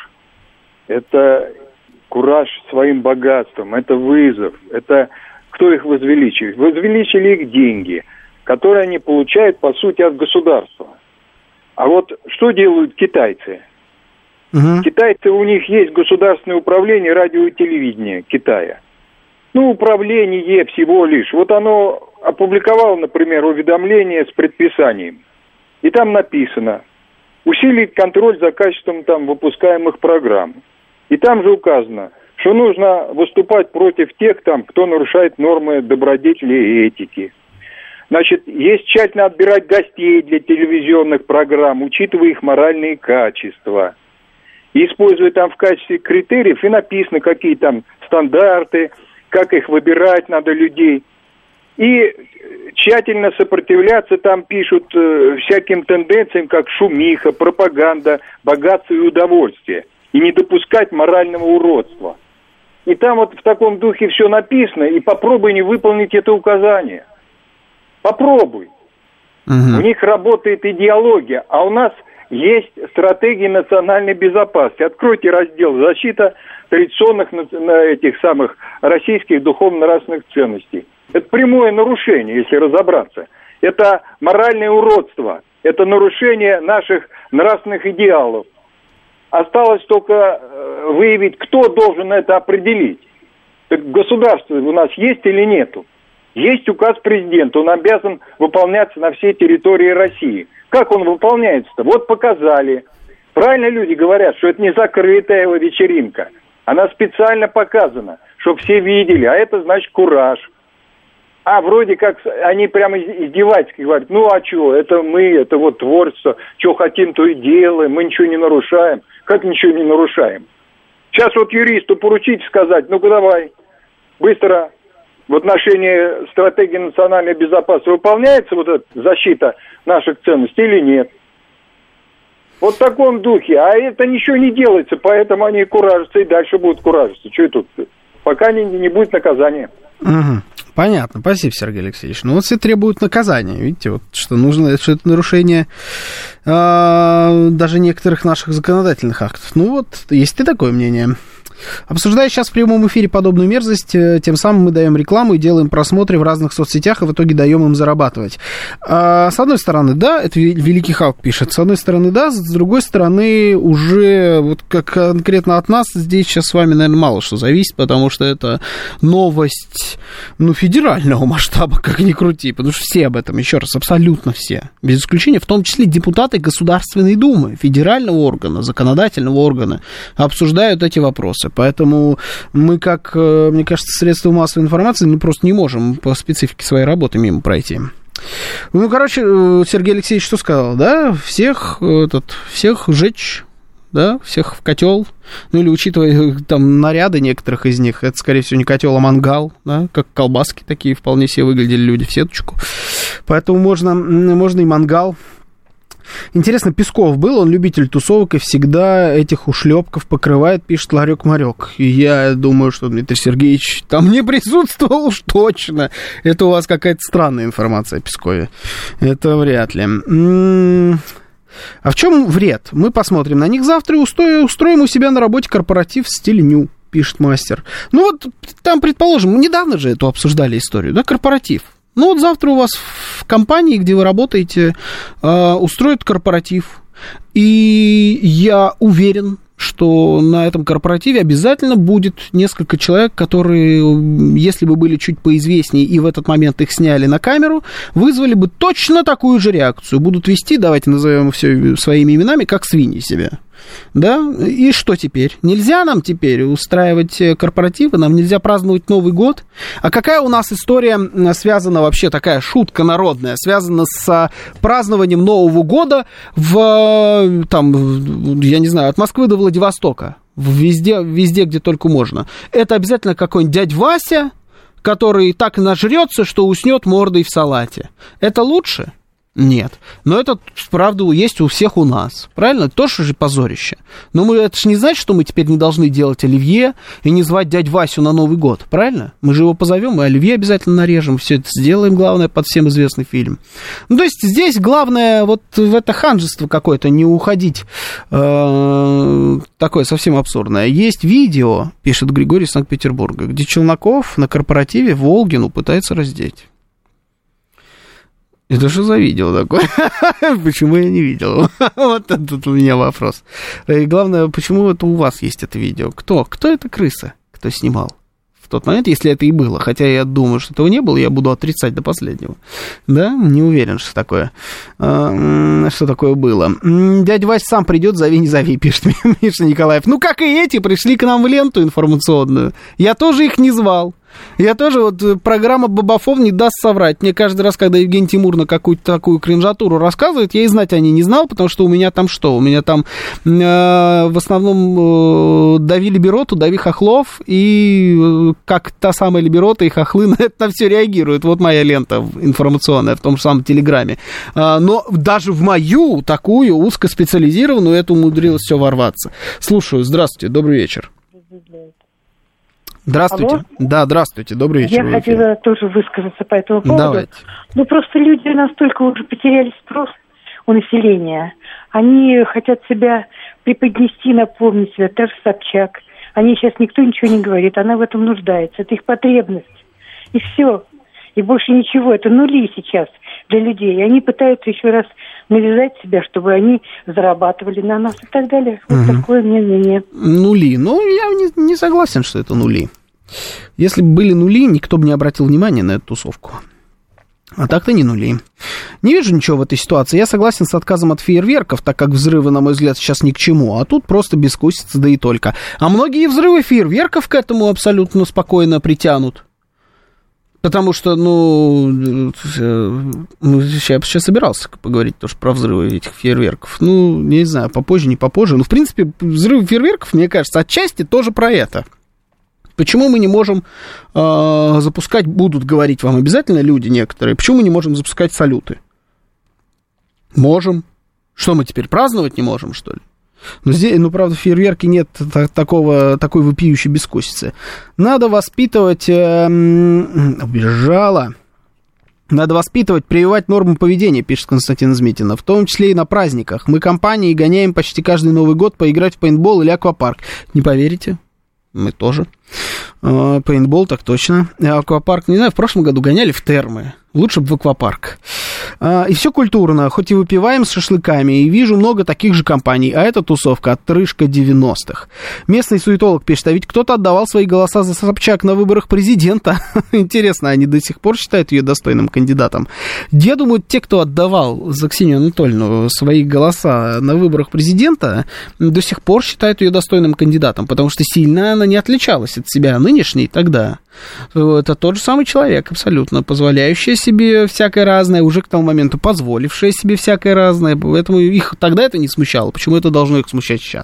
Это кураж своим богатством. Это вызов. Это... Кто их возвеличивает? Возвеличили их деньги, которые они получают, по сути, от государства. А вот что делают китайцы? Китайцы, у них есть государственное управление радио и телевидения Китая. Ну, управление всего лишь. Вот оно опубликовало, например, уведомление с предписанием. И там написано: усилить контроль за качеством там выпускаемых программ. И там же указано, что нужно выступать против тех, там, кто нарушает нормы добродетели и этики. Значит, есть тщательно отбирать гостей для телевизионных программ, учитывая их моральные качества. И используя там в качестве критериев, и написано, какие там стандарты, как их выбирать надо людей. И тщательно сопротивляться, там пишут, всяким тенденциям, как шумиха, пропаганда, богатство и удовольствие. И не допускать морального уродства. И там вот в таком духе все написано, и попробуй не выполнить это указание. Попробуй. У них работает идеология, а у нас есть стратегия национальной безопасности. Откройте раздел «Защита традиционных этих самых российских духовно-нравственных ценностей». Это прямое нарушение, если разобраться. Это моральное уродство, это нарушение наших нравственных идеалов. Осталось только выявить, кто должен это определить. Так государство у нас есть или нету? Есть указ президента, он обязан выполняться на всей территории России. Как он выполняется-то? Вот показали. Правильно люди говорят, что это не закрытая его вечеринка. Она специально показана, чтобы все видели, а это значит кураж. А вроде как они прямо издевательски говорят: ну а что, это мы, это вот творчество, что хотим, то и делаем, мы ничего не нарушаем. Как ничего не нарушаем? Сейчас вот юристу поручить сказать: ну-ка давай, быстро в отношении стратегии национальной безопасности выполняется вот эта защита наших ценностей или нет? Вот в таком духе. А это ничего не делается, поэтому они куражатся и дальше будут куражиться. Что это тут? Пока не будет наказания. Понятно, спасибо, Сергей Алексеевич. Ну вот все требуют наказания, видите, вот что нужно, что это нарушение даже некоторых наших законодательных актов. Ну вот, есть и такое мнение. Обсуждая сейчас в прямом эфире подобную мерзость, тем самым мы даем рекламу и делаем просмотры в разных соцсетях, и в итоге даем им зарабатывать. С одной стороны, да, это Великий Халк пишет, с одной стороны, да, с другой стороны, уже вот как конкретно от нас здесь сейчас с вами, наверное, мало что зависит, потому что это новость, ну, федерального масштаба, как ни крути, потому что все об этом, еще раз, абсолютно все, без исключения, в том числе депутаты Государственной Думы, федерального органа, законодательного органа, обсуждают эти вопросы. Поэтому мы, как, мне кажется, средства массовой информации, мы просто не можем по специфике своей работы мимо пройти. Ну, короче, Сергей Алексеевич что сказал, да? Всех сжечь, да? Всех в котел. Ну, или учитывая там наряды некоторых из них, это, скорее всего, не котел, а мангал, да? Как колбаски такие вполне себе выглядели люди в сеточку. Поэтому можно и мангал. Интересно, Песков был, он любитель тусовок и всегда этих ушлепков покрывает, пишет Ларек-Марек. И я думаю, что Дмитрий Сергеевич там не присутствовал уж точно. Это у вас какая-то странная информация о Пескове. Это вряд ли. А в чем вред? Мы посмотрим на них завтра и устроим у себя на работе корпоратив в стиле ню, пишет мастер. Ну вот там, предположим, мы недавно же эту обсуждали историю, да, корпоратив. Ну вот завтра у вас в компании, где вы работаете, устроят корпоратив. И я уверен, что на этом корпоративе обязательно будет несколько человек, которые, если бы были чуть поизвестнее и в этот момент их сняли на камеру, вызвали бы точно такую же реакцию. Будут вести, давайте назовем все своими именами, как свиньи себя. Да, и что теперь? Нельзя нам теперь устраивать корпоративы, нам нельзя праздновать Новый год? А какая у нас история связана, вообще такая шутка народная, связана с празднованием Нового года я не знаю, от Москвы до Владивостока, везде, где только можно. Это обязательно какой-нибудь дядь Вася, который так нажрется, что уснет мордой в салате. Это лучше? Нет. Но это, правда, есть у всех у нас. Правильно? Это тоже же позорище. Но это же не значит, что мы теперь не должны делать оливье и не звать дядь Васю на Новый год. Правильно? Мы же его позовем, и оливье обязательно нарежем. Все это сделаем, главное, под всем известный фильм. Ну, то есть здесь главное вот в это ханжество какое-то не уходить. Такое совсем абсурдное. Есть видео, пишет Григорий из Санкт-Петербурга, где Челноков на корпоративе Волгину пытается раздеть. Это что за видео такое? Почему я не видел? Вот этот у меня вопрос. И главное, почему это у вас есть это видео? Кто эта крыса, кто снимал в тот момент, если это и было? Хотя я думаю, что этого не было, я буду отрицать до последнего. Да? Не уверен, что такое было. Дядя Вася сам придет, зови, не зови, пишет Миша Николаев. Ну, как и эти, пришли к нам в ленту информационную. Я тоже их не звал. Я тоже, вот, программа Бабафов не даст соврать. Мне каждый раз, когда Евгений Тимур на какую-то такую кринжатуру рассказывает, я и знать о ней не знал, потому что у меня там что? У меня там в основном дави Либероту, дави хохлов, и как та самая Либерота и хохлы на это все реагируют. Вот моя лента информационная в том же самом Телеграме. Но даже в мою такую узкоспециализированную это умудрилось все ворваться. Слушаю, здравствуйте, добрый вечер. Здравствуйте. Алло? Да, здравствуйте, добрый вечер. Я хотела тоже высказаться по этому поводу. Давайте. Ну, просто люди настолько уже потеряли спрос у населения. Они хотят себя преподнести, напомнить себя. Та же Собчак. Они сейчас никто ничего не говорит. Она в этом нуждается. Это их потребность. И все. И больше ничего. Это нули сейчас для людей. И они пытаются еще раз навязать себя, чтобы они зарабатывали на нас и так далее. Вот такое мне мнение. Нули. Ну, я не согласен, что это нули. Если бы были нули, никто бы не обратил внимания на эту тусовку. А так-то не нули. Не вижу ничего в этой ситуации. Я согласен с отказом от фейерверков, так как взрывы, на мой взгляд, сейчас ни к чему. А тут просто бескусица, да и только. А многие взрывы фейерверков к этому абсолютно спокойно притянут. Потому что, я сейчас собирался поговорить тоже про взрывы этих фейерверков. Ну, не знаю, попозже, не попозже. Но, в принципе, взрывы фейерверков, мне кажется, отчасти тоже про это. Почему мы не можем запускать, будут говорить вам обязательно люди некоторые, почему мы не можем запускать салюты? Можем. Что, мы теперь праздновать не можем, что ли? Но здесь, правда, в фейерверке нет такой вопиющей бескусицы. Надо воспитывать... Убежала. Надо воспитывать, прививать нормы поведения, пишет Константин Измитина, в том числе и на праздниках. Мы компанией гоняем почти каждый Новый год поиграть в пейнтбол или аквапарк. Не поверите? Мы тоже. Пейнтбол, так точно. Аквапарк, не знаю, в прошлом году гоняли в термы. Лучше бы в аквапарк. И все культурно, хоть и выпиваем с шашлыками, и вижу много таких же компаний, а эта тусовка отрыжка 90-х. Местный суетолог пишет, а ведь кто-то отдавал свои голоса за Собчак на выборах президента. Интересно, они до сих пор считают ее достойным кандидатом? Я думаю, те, кто отдавал за Ксению Анатольевну свои голоса на выборах президента, до сих пор считают ее достойным кандидатом, потому что сильно она не отличалась от себя нынешней тогда. Это тот же самый человек, абсолютно, позволяющий себе всякое разное, уже к тому моменту позволившее себе всякое разное, поэтому их тогда это не смущало. Почему это должно их смущать сейчас?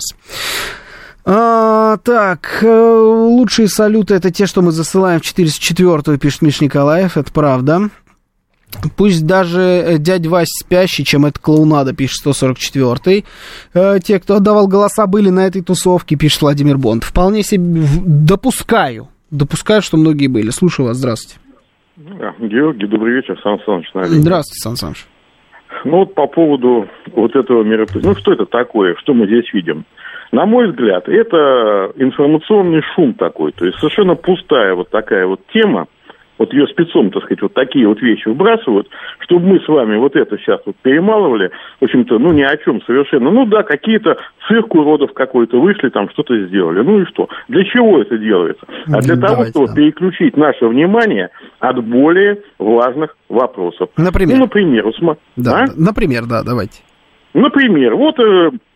Так, лучшие салюты это те, что мы засылаем в 404-ю, пишет Миш Николаев, это правда. Пусть даже дядь Вась спящий, чем это клоунада, пишет 144-й. Те, кто отдавал голоса, были на этой тусовке, пишет Владимир Бонд. Вполне себе допускаю, что многие были. Слушаю вас, здравствуйте. Георгий, добрый вечер, Сан Саныч. Здравствуйте, Сан Саныч. Ну вот по поводу вот этого мероприятия. Ну что это такое, что мы здесь видим? На мой взгляд, это информационный шум такой, то есть совершенно пустая вот такая вот тема. Вот ее спецом, так сказать, вот такие вот вещи выбрасывают, чтобы мы с вами вот это сейчас вот перемалывали, в общем-то, ни о чем совершенно. Ну да, какие-то цирк уродов какой-то вышли, там что-то сделали. Ну и что? Для чего это делается? А для того, чтобы переключить наше внимание от более важных вопросов. Например? Ну, например. Например, давайте. Например, вот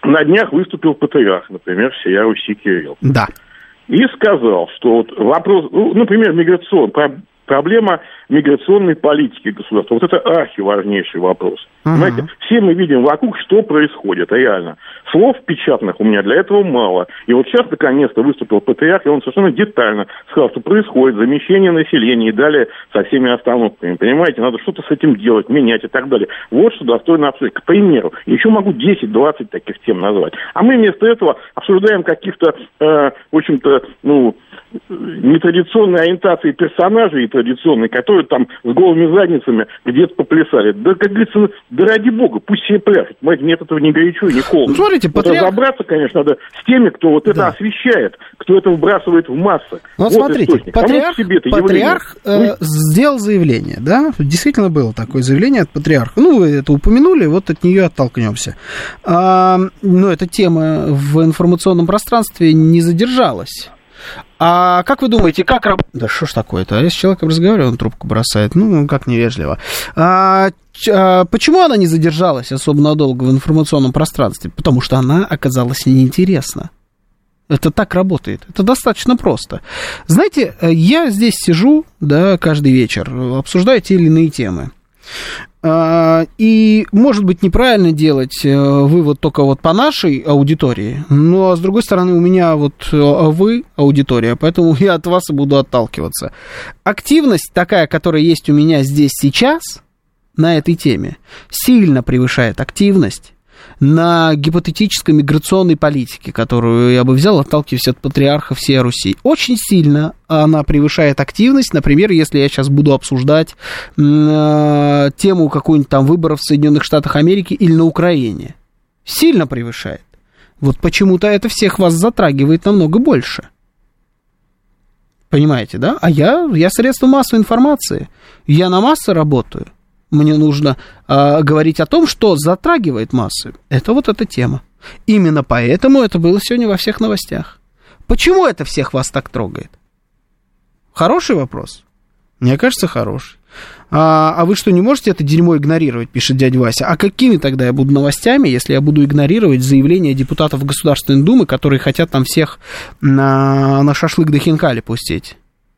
на днях выступил патриарх, например, всея Руси Кирилл. Да. И сказал, что вот вопрос, например, проблема миграционной политики государства. Вот это архиважнейший вопрос. Понимаете, все мы видим вокруг, что происходит, реально. Слов печатных у меня для этого мало. И вот сейчас, наконец-то, выступил патриарх, и он совершенно детально сказал, что происходит замещение населения и далее со всеми остановками. Понимаете, надо что-то с этим делать, менять и так далее. Вот что достойно обсудить. К примеру, еще могу 10-20 таких тем назвать. А мы вместо этого обсуждаем каких-то, в общем-то, нетрадиционной ориентации персонажей и традиционной, которые там с голыми задницами где-то поплясали. Да, как говорится, да ради бога, пусть все пляшут. Понимаете, нет этого ни горячо, ни холодно. Смотрите, разобраться, конечно, надо с теми, кто вот это освещает, кто это выбрасывает в массы. Вот смотрите, патриарх сделал заявление, да? Действительно было такое заявление от патриарха. Вы это упомянули, вот от нее оттолкнемся. Но эта тема в информационном пространстве не задержалась. А как вы думаете, как работает... Да что ж такое-то? А я с человеком разговариваю, он трубку бросает. Как невежливо. Почему она не задержалась особо надолго в информационном пространстве? Потому что она оказалась неинтересна. Это так работает. Это достаточно просто. Знаете, я здесь сижу, да, каждый вечер, обсуждаю те или иные темы. И, может быть, неправильно делать вывод только вот по нашей аудитории, но, с другой стороны, у меня вы аудитория, поэтому я от вас и буду отталкиваться. Активность такая, которая есть у меня здесь сейчас на этой теме, сильно превышает активность на гипотетической миграционной политике, которую я бы взял, отталкиваясь от патриарха всей Руси. Очень сильно она превышает активность. Например, если я сейчас буду обсуждать тему какую-нибудь там выборов в Соединенных Штатах Америки или на Украине. Сильно превышает. Вот почему-то это всех вас затрагивает намного больше. Понимаете, да? А я средство массовой информации. Я на массы работаю. Мне нужно говорить о том, что затрагивает массы. Это вот эта тема. Именно поэтому это было сегодня во всех новостях. Почему это всех вас так трогает? Хороший вопрос. Мне кажется, хороший. А вы что, не можете это дерьмо игнорировать, пишет дядя Вася? А какими тогда я буду новостями, если я буду игнорировать заявления депутатов Государственной Думы, которые хотят там всех на шашлык до хинкали пустить?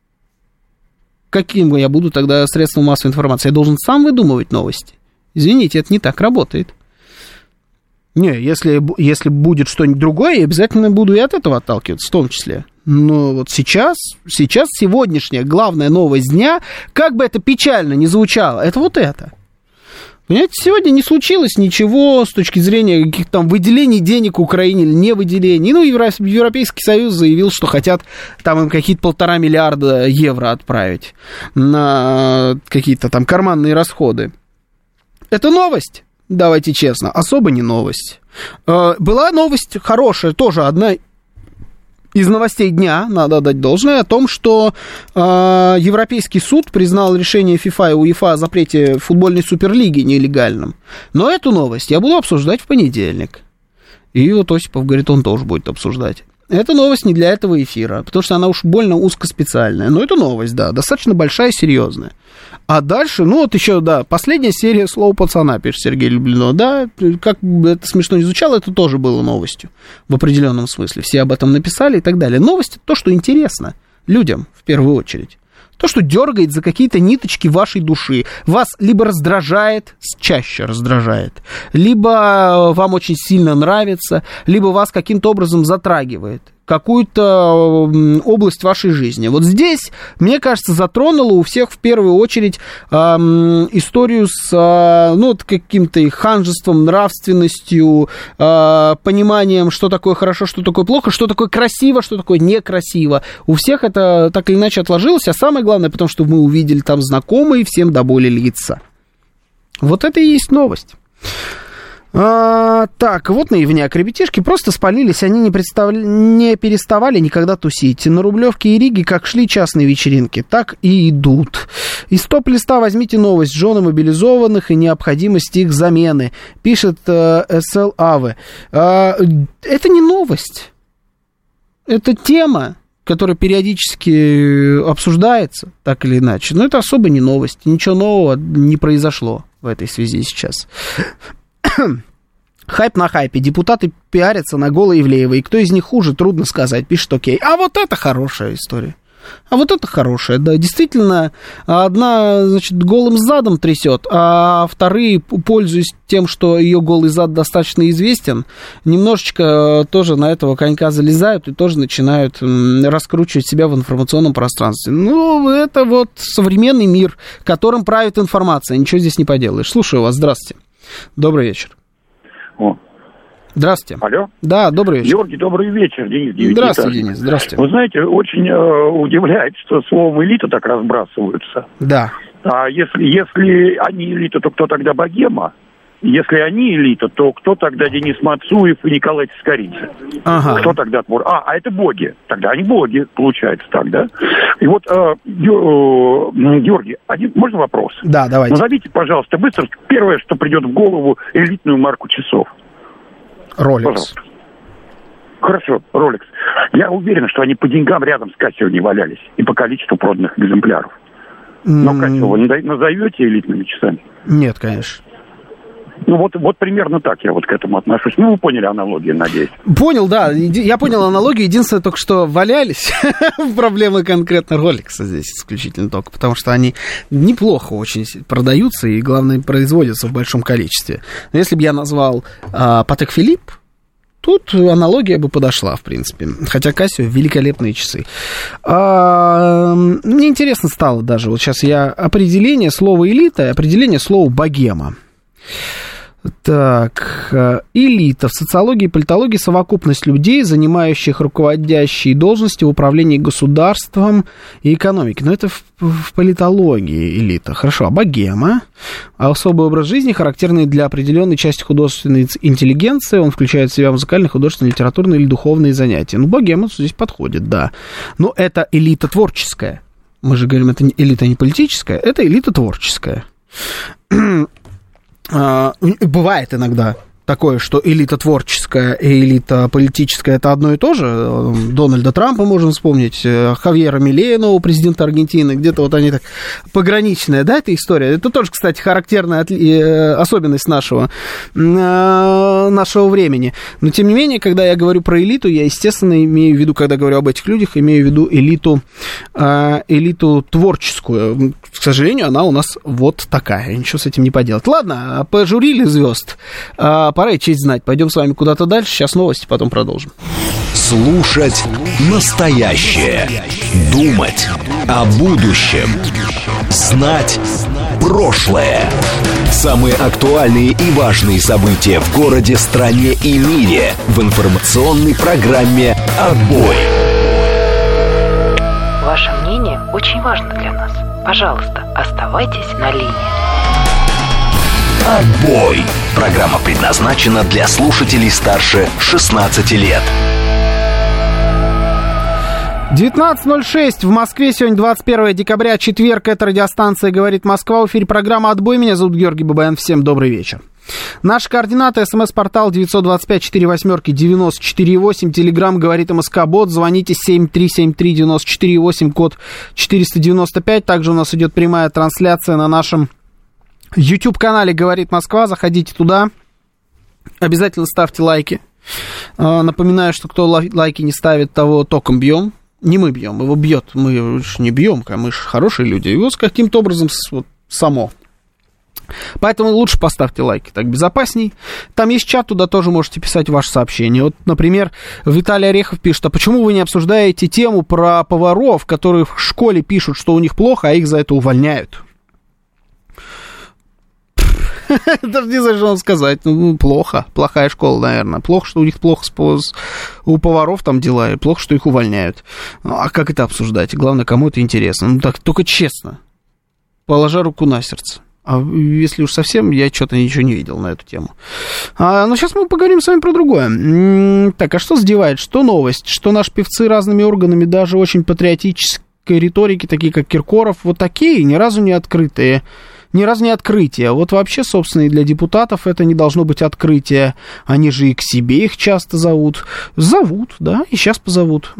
Каким я буду тогда средством массовой информации? Я должен сам выдумывать новости. Извините, это не так работает. Не, если будет что-нибудь другое, я обязательно буду и от этого отталкиваться, в том числе. Но вот сейчас сегодняшняя главная новость дня, как бы это печально ни звучало, это вот это. Понимаете, сегодня не случилось ничего с точки зрения каких-то там выделений денег Украине или не выделений. Европейский Союз заявил, что хотят там им какие-то 1,5 миллиарда евро отправить на какие-то там карманные расходы. Это новость? Давайте честно, особо не новость. Была новость хорошая, тоже одна из новостей дня, надо отдать должное, о том, что Европейский суд признал решение ФИФА и УЕФА о запрете футбольной суперлиги нелегальным. Но эту новость я буду обсуждать в понедельник. И вот Осипов говорит, он тоже будет обсуждать. Эта новость не для этого эфира, потому что она уж больно узкоспециальная. Но это новость, да, достаточно большая и серьезная. А дальше, вот еще, да, последняя серия «Слово пацана», пишет Сергей Люблино. Да, как бы это смешно не звучало, это тоже было новостью в определенном смысле. Все об этом написали и так далее. Новость — это то, что интересно людям в первую очередь. То, что дергает за какие-то ниточки вашей души. Вас либо раздражает, чаще раздражает, либо вам очень сильно нравится, либо вас каким-то образом затрагивает какую-то область вашей жизни. Вот здесь, мне кажется, затронуло у всех в первую очередь историю с каким-то ханжеством, нравственностью, пониманием, что такое хорошо, что такое плохо, что такое красиво, что такое некрасиво. У всех это так или иначе отложилось, а самое главное, потому что мы увидели там знакомые всем до боли лица. Вот это и есть новость. Так, вот наивняк. Ребятишки просто спалились, они не переставали никогда тусить. На Рублевке и Риге как шли частные вечеринки, так и идут. Из топ-листа возьмите новость жены мобилизованных и необходимость их замены, пишет СЛ Аве. Это не новость. Это тема, которая периодически обсуждается, так или иначе. Но это особо не новость. Ничего нового не произошло в этой связи сейчас. Хайп на хайпе. Депутаты пиарятся на голой Ивлеевой. И кто из них хуже, трудно сказать. Пишет окей. А вот это хорошая история. А вот это хорошая, да, действительно, одна, значит, голым задом трясет, а вторые, пользуясь тем, что ее голый зад достаточно известен, немножечко тоже на этого конька залезают и тоже начинают раскручивать себя в информационном пространстве. Ну, это вот современный мир, которым правит информация, ничего здесь не поделаешь. Слушаю вас, здравствуйте. Добрый вечер. Здравствуйте. Алло. Да, добрый вечер. Георгий, добрый вечер. Денис. Здравствуйте, Денис, здравствуйте. Вы знаете, очень удивляет, что словом элита так разбрасываются. Да. А если они элита, то кто тогда богема? Если они элита, то кто тогда Денис Мацуев и Николай Тискоридзе? Ага. Кто тогда твор? А это боги. Тогда они боги, получается так, да? И вот, Георгий, можно вопрос? Да, давайте. Назовите, пожалуйста, быстро первое, что придет в голову, элитную марку часов. Rolex. Хорошо, Rolex. Я уверен, что они по деньгам рядом с Casio не валялись. И по количеству проданных экземпляров. Но Casio вы назовете элитными часами? Нет, конечно. Ну, вот примерно так я вот к этому отношусь. Ну, вы поняли аналогию, надеюсь. Понял, да. Я понял аналогию. Единственное, только что валялись. Проблемы конкретно Rolex здесь исключительно только. Потому что они неплохо очень продаются и, главное, производятся в большом количестве. Но если бы я назвал Patek Philippe, тут аналогия бы подошла, в принципе. Хотя Casio великолепные часы. Мне интересно стало даже. Вот сейчас я определение слова элита и определение слова богема. Так, элита. В социологии и политологии совокупность людей, занимающих руководящие должности в управлении государством и экономикой. Но это в политологии элита. Хорошо, а богема? Особый образ жизни, характерный для определенной части художественной интеллигенции. Он включает в себя музыкальные, художественные, литературные или духовные занятия. Ну, богема здесь подходит, да. Но это элита творческая. Мы же говорим, это элита не политическая, это элита творческая. Бывает иногда такое, что элита творческая и элита политическая это одно и то же. Дональда Трампа можем вспомнить, Хавьера Милея, нового президента Аргентины, где-то вот они так пограничная, да, эта история. Это тоже, кстати, характерная особенность нашего времени. Но, тем не менее, когда я говорю про элиту, я, естественно, имею в виду, когда говорю об этих людях, имею в виду элиту творческую. К сожалению, она у нас вот такая, ничего с этим не поделать. Ладно, пожурили звезд, пора и честь знать. Пойдем с вами куда-то дальше. Сейчас новости, потом продолжим. Слушать настоящее. Думать о будущем. Знать прошлое. Самые актуальные и важные события в городе, стране и мире в информационной программе «Отбой». Ваше мнение очень важно для нас. Пожалуйста, оставайтесь на линии. «Отбой». Программа предназначена для слушателей старше 16 лет. 19:06 в Москве. Сегодня 21 декабря, четверг. Это радиостанция «Говорит Москва». В эфире программа «Отбой». Меня зовут Георгий Бабаян. Всем добрый вечер. Наши координаты: СМС-портал 925-48-94-8, Телеграм «Говорит МСК-бот», звоните 7373-94-8, код 495. Также у нас идет прямая трансляция на нашем YouTube-канале «Говорит Москва». Заходите туда, обязательно ставьте лайки. Напоминаю, что кто лайки не ставит, того током бьем. Не мы бьем, его бьет. Мы же не бьем, мы же хорошие люди. Его с каким-то образом вот само. Поэтому лучше поставьте лайки, так безопасней. Там есть чат, туда тоже можете писать ваши сообщения. Вот, например, Виталий Орехов пишет: а почему вы не обсуждаете тему про поваров, которые в школе пишут, что у них плохо, а их за это увольняют? Даже не знаю, что вам сказать. Ну, плохо. Плохая школа, наверное. Плохо, что у них плохо у поваров там дела, и плохо, что их увольняют. Ну, а как это обсуждать? И главное, кому это интересно? Ну, так, только честно. Положа руку на сердце. А если уж совсем, я что-то ничего не видел на эту тему. Но сейчас мы поговорим с вами про другое. Так, а что задевает? Что новость? Что наши певцы разными органами, даже очень патриотической риторики, такие как Киркоров, вот такие, ни разу не открытые. Ни разу не открытие. Вот вообще, собственно, и для депутатов это не должно быть открытие. Они же и к себе их часто зовут. Зовут, да, и сейчас позовут.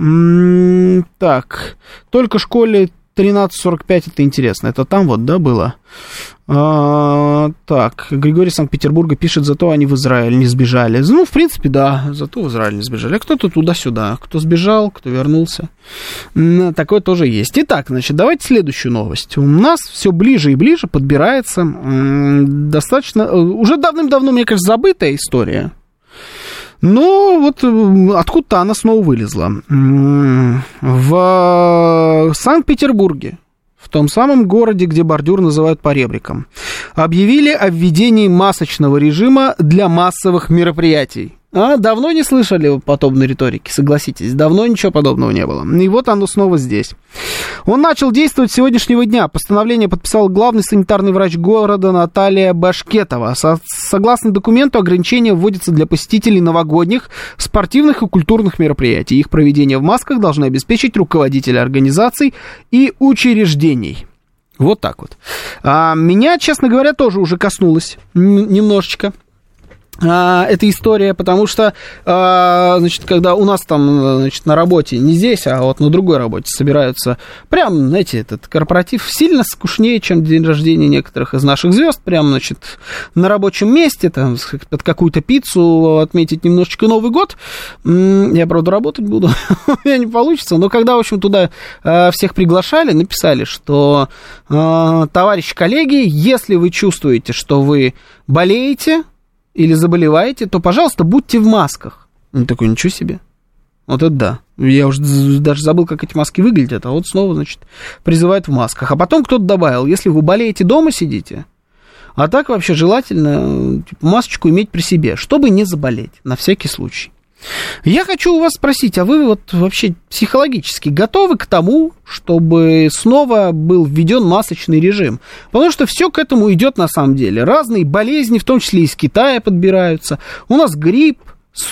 Так, только в школе 13:45, это интересно. Это там вот, да, было? Так, Григорий из Санкт-Петербурга пишет, зато они в Израиль не сбежали. Ну, в принципе, да, зато в Израиль не сбежали. А кто-то туда-сюда, кто сбежал, кто вернулся. Такое тоже есть. Итак, значит, давайте следующую новость. У нас все ближе и ближе подбирается достаточно... Уже давным-давно, мне кажется, забытая история. Но вот откуда-то она снова вылезла. В Санкт-Петербурге, в том самом городе, где бордюр называют поребриком, объявили о введении масочного режима для массовых мероприятий. Давно не слышали подобной риторики, согласитесь, давно ничего подобного не было. И вот оно снова здесь. Он начал действовать с сегодняшнего дня. Постановление подписал главный санитарный врач города Наталья Башкетова. Согласно документу, ограничения вводятся для посетителей новогодних, спортивных и культурных мероприятий. Их проведение в масках должны обеспечить руководители организаций и учреждений. Вот так вот. Меня, честно говоря, тоже уже коснулось немножечко эта история, потому что, значит, когда у нас там, значит, на работе, не здесь, а вот на другой работе собираются, прям, знаете, этот корпоратив сильно скучнее, чем день рождения некоторых из наших звезд, прям, значит, на рабочем месте, там, под какую-то пиццу отметить немножечко Новый год. Я, правда, работать буду, у меня не получится, но когда, в общем, туда всех приглашали, написали, что, товарищи коллеги, если вы чувствуете, что вы болеете или заболеваете, то, пожалуйста, будьте в масках. Он такой, ничего себе. Вот это да. Я уже даже забыл, как эти маски выглядят, а вот снова, значит, призывают в масках. А потом кто-то добавил, если вы болеете, дома сидите, а так вообще желательно масочку иметь при себе, чтобы не заболеть, на всякий случай. Я хочу у вас спросить, а вы вот вообще психологически готовы к тому, чтобы снова был введен масочный режим? Потому что все к этому идет на самом деле. Разные болезни, в том числе из Китая, подбираются. У нас грипп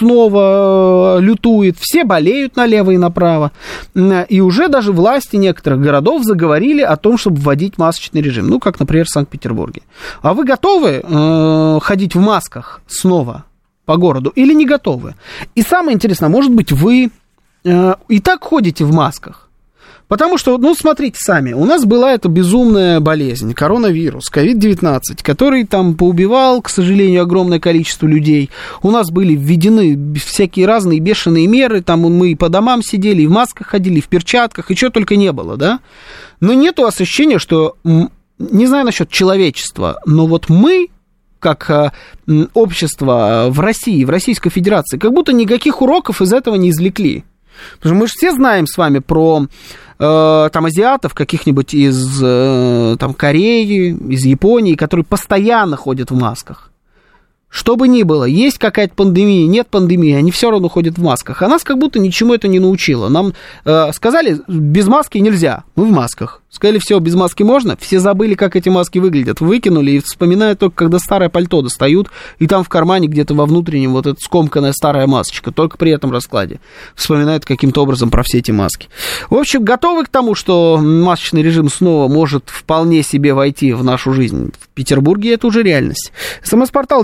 снова лютует, все болеют налево и направо. И уже даже власти некоторых городов заговорили о том, чтобы вводить масочный режим. Ну, как, например, в Санкт-Петербурге. А вы готовы ходить в масках снова по городу или не готовы? И самое интересное, может быть, вы и так ходите в масках. Потому что, ну, смотрите сами, у нас была эта безумная болезнь, коронавирус, COVID-19, который там поубивал, к сожалению, огромное количество людей. У нас были введены всякие разные бешеные меры, там мы и по домам сидели, и в масках ходили, и в перчатках, и чего только не было, да? Но нету ощущения, что, не знаю насчет человечества, но вот мы, как общество в России, в Российской Федерации, как будто никаких уроков из этого не извлекли. Потому что мы же все знаем с вами про там азиатов каких-нибудь из там Кореи, из Японии, которые постоянно ходят в масках. Что бы ни было, есть какая-то пандемия, нет пандемии, они все равно ходят в масках. А нас как будто ничему это не научило. Нам сказали, без маски нельзя, мы в масках. Сказали, все, без маски можно, все забыли, как эти маски выглядят, выкинули и вспоминают только, когда старое пальто достают, и там в кармане где-то во внутреннем вот эта скомканная старая масочка, только при этом раскладе. Вспоминают каким-то образом про все эти маски. В общем, готовы к тому, что масочный режим снова может вполне себе войти в нашу жизнь. В Петербурге это уже реальность. СМС-портал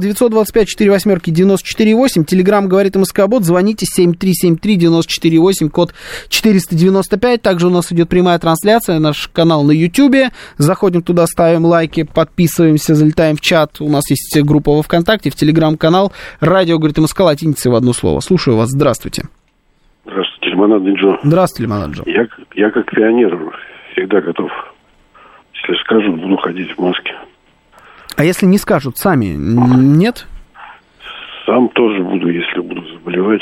925-48-94-8, Телеграм говорит МСК-бот, звоните 7373-94-8, код 495, также у нас идет прямая трансляция, наш канал на Ютьюбе. Заходим туда, ставим лайки, подписываемся, залетаем в чат. У нас есть группа во ВКонтакте, в Телеграм-канал. Радио, говорит МСК, латиницей в одно слово. Слушаю вас. Здравствуйте. Здравствуйте, Лимонадный Джо. Здравствуйте, Лимонадный Джо. Я как пионер всегда готов. Если скажут, буду ходить в маске. А если не скажут, сами нет? Сам тоже буду, если буду заболевать,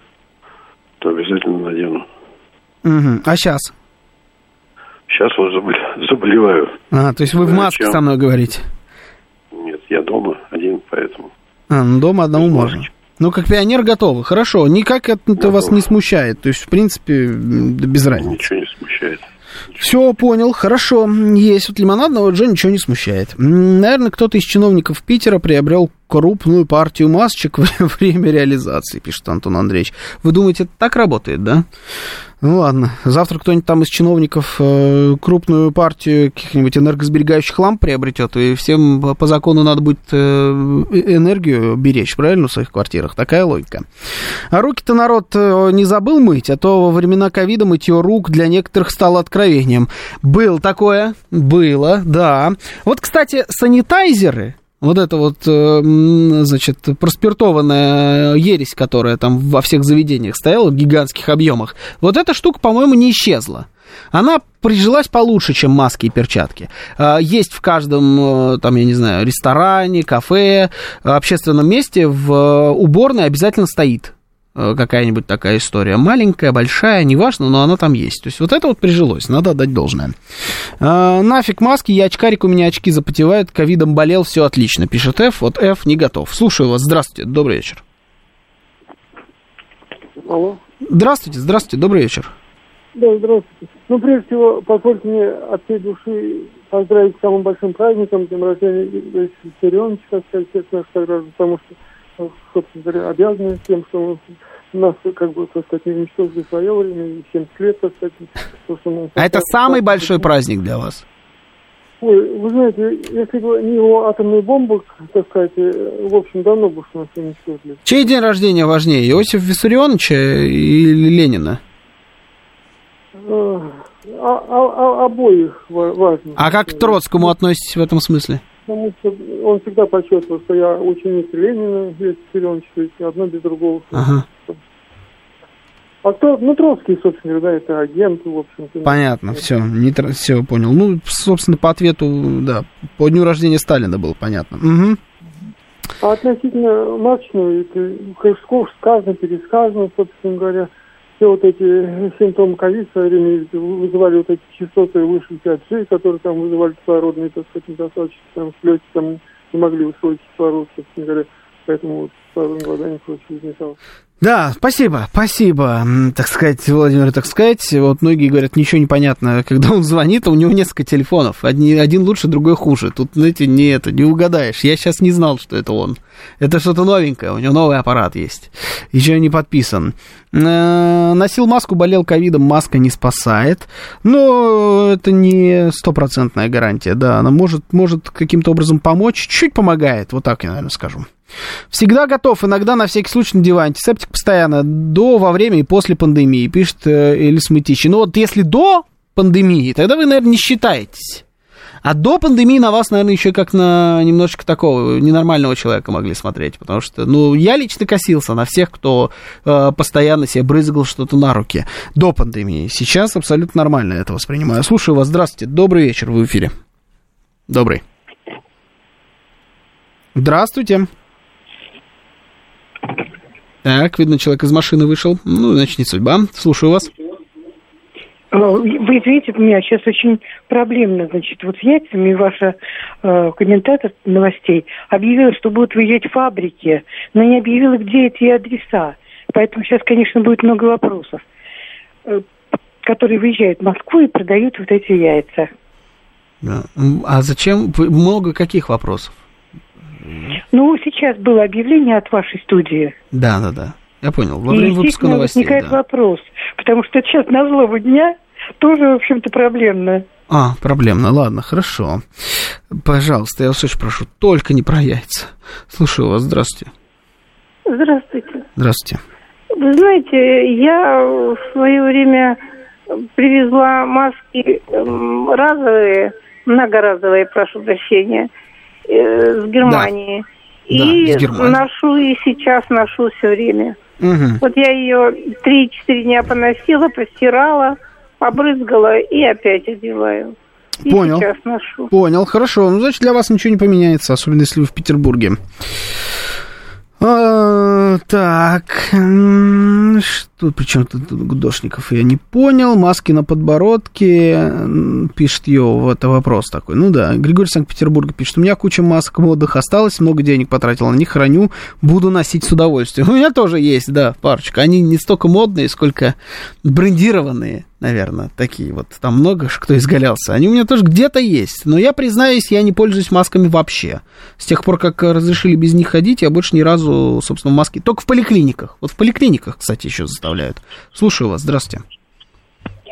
то обязательно надену. Угу. А сейчас? Сейчас вот заболеваю. То есть вы в маске со мной говорите? Нет, я дома один, поэтому. Ну дома одному можно. Ну, как пионер готовы. Хорошо, никак это вас не смущает. То есть, в принципе, без разницы. Ничего не смущает. Все, понял, хорошо. Есть вот лимонадного Джо ничего не смущает. Наверное, кто-то из чиновников Питера приобрел крупную партию масочек во время реализации, пишет Антон Андреевич. Вы думаете, это так работает, да? Ну ладно, завтра кто-нибудь там из чиновников крупную партию каких-нибудь энергосберегающих ламп приобретет, и всем по закону надо будет энергию беречь, правильно, в своих квартирах? Такая логика. А руки-то народ не забыл мыть, а то во времена ковида мытье рук для некоторых стало откровением. Было такое, было, да. Вот, кстати, санитайзеры... Вот это вот, значит, проспиртованная ересь, которая там во всех заведениях стояла в гигантских объемах, вот эта штука, по-моему, не исчезла. Она прижилась получше, чем маски и перчатки. Есть в каждом, там, я не знаю, ресторане, кафе, общественном месте в уборной обязательно стоит какая-нибудь такая история. Маленькая, большая, неважно, но она там есть. То есть вот это вот прижилось, надо отдать должное. Нафиг маски, я очкарик, у меня очки запотевают, ковидом болел, все отлично, пишет Ф. Вот Ф не готов. Слушаю вас, здравствуйте, добрый вечер. Алло. Здравствуйте, добрый вечер. Да, здравствуйте. Ну, прежде всего, позвольте мне от всей души поздравить с самым большим праздником, днем рождения Иосифа Виссарионовича, так сказать, всех наших сограждан, потому что, собственно говоря, обязаны тем, что нас, как бы, так сказать, не уничтожили в свое время, и 70 лет, так сказать. А это самый большой праздник для вас? Ой, вы знаете, если бы не его атомные бомбы, так сказать, в общем, давно бы нас уничтожили. Чей день рождения важнее, Иосифа Виссарионовича или Ленина? Обоих важно. А как к Троцкому относитесь в этом смысле? Потому что он всегда подчеркивал, что я ученик Ленина, Иосиф Виссарионович, одно без другого. Ага. А кто, ну, Троцкий, собственно говоря, это агент, в общем-то. Понятно, все, все понял. Ну, собственно, по ответу, да, по дню рождения Сталина было понятно. Угу. А относительно Марчного, это сказано, пересказано, собственно говоря, все вот эти симптомы ковида в свое время вызывали вот эти частоты выше 5G, которые там вызывали кислородные, так сказать, недостаточно, там слезы там не могли усвоить кислород, собственно говоря, поэтому вот кислородные голодание просто возникало. Да, спасибо, так сказать, Владимир, так сказать, вот многие говорят, ничего не понятно, когда он звонит, а у него несколько телефонов, один лучше, другой хуже, тут, знаете, не угадаешь, я сейчас не знал, что это он, это что-то новенькое, у него новый аппарат есть, еще не подписан. Носил маску, болел ковидом, маска не спасает, но это не стопроцентная гарантия, да, она может каким-то образом помочь, чуть-чуть помогает, вот так я, наверное, скажу. Всегда готов, иногда на всякий случай надеваю антисептик постоянно, до, во время и после пандемии, пишет Элис Мытищи. Ну вот если до пандемии, тогда вы, наверное, не считаетесь. А до пандемии на вас, наверное, еще как на немножечко такого ненормального человека могли смотреть, потому что, ну, я лично косился на всех, кто постоянно себе брызгал что-то на руки до пандемии. Сейчас абсолютно нормально это воспринимаю. Слушаю вас, здравствуйте, добрый вечер, вы в эфире. Добрый. Здравствуйте. Так, видно, человек из машины вышел. Ну, значит, не судьба. Слушаю вас. Вы извините, у меня сейчас очень проблемно, значит, вот с яйцами ваша комментатор новостей объявила, что будут выезжать фабрики, но не объявила, где эти адреса. Поэтому сейчас, конечно, будет много вопросов, которые выезжают в Москву и продают вот эти яйца. А зачем? Много каких вопросов? Ну, сейчас было объявление от вашей студии. Да. Я понял. Во время выпуска новостей. Возникает вопрос, потому что сейчас на злого дня тоже, в общем-то, проблемно. Проблемно. Ладно, хорошо. Пожалуйста, я вас очень прошу, только не про яйца. Слушаю вас. Здравствуйте. Здравствуйте. Здравствуйте. Вы знаете, я в свое время привезла маски разовые, многоразовые, прошу прощения, с Германии. Да. И ношу, и сейчас ношу все время. Угу. Вот я ее 3-4 дня поносила, постирала, побрызгала и опять одеваю. И понял. Сейчас ношу. Понял, хорошо. Ну, значит, для вас ничего не поменяется, особенно если вы в Петербурге. Так, что, причем тут Гудошников, я не понял. Маски на подбородке, пишет Йо, это вопрос такой. Ну да, Григорий Санкт-Петербурга пишет, у меня куча масок в отдых осталось, много денег потратил на них, храню, буду носить с удовольствием. У меня тоже есть, да, парочка. Они не столько модные, сколько брендированные, наверное, такие вот. Там много кто изгалялся. Они у меня тоже где-то есть. Но я признаюсь, я не пользуюсь масками вообще. С тех пор, как разрешили без них ходить, я больше ни разу, собственно, маски... Только в поликлиниках. Вот в поликлиниках, кстати, еще заставляют. Слушаю вас. Здравствуйте.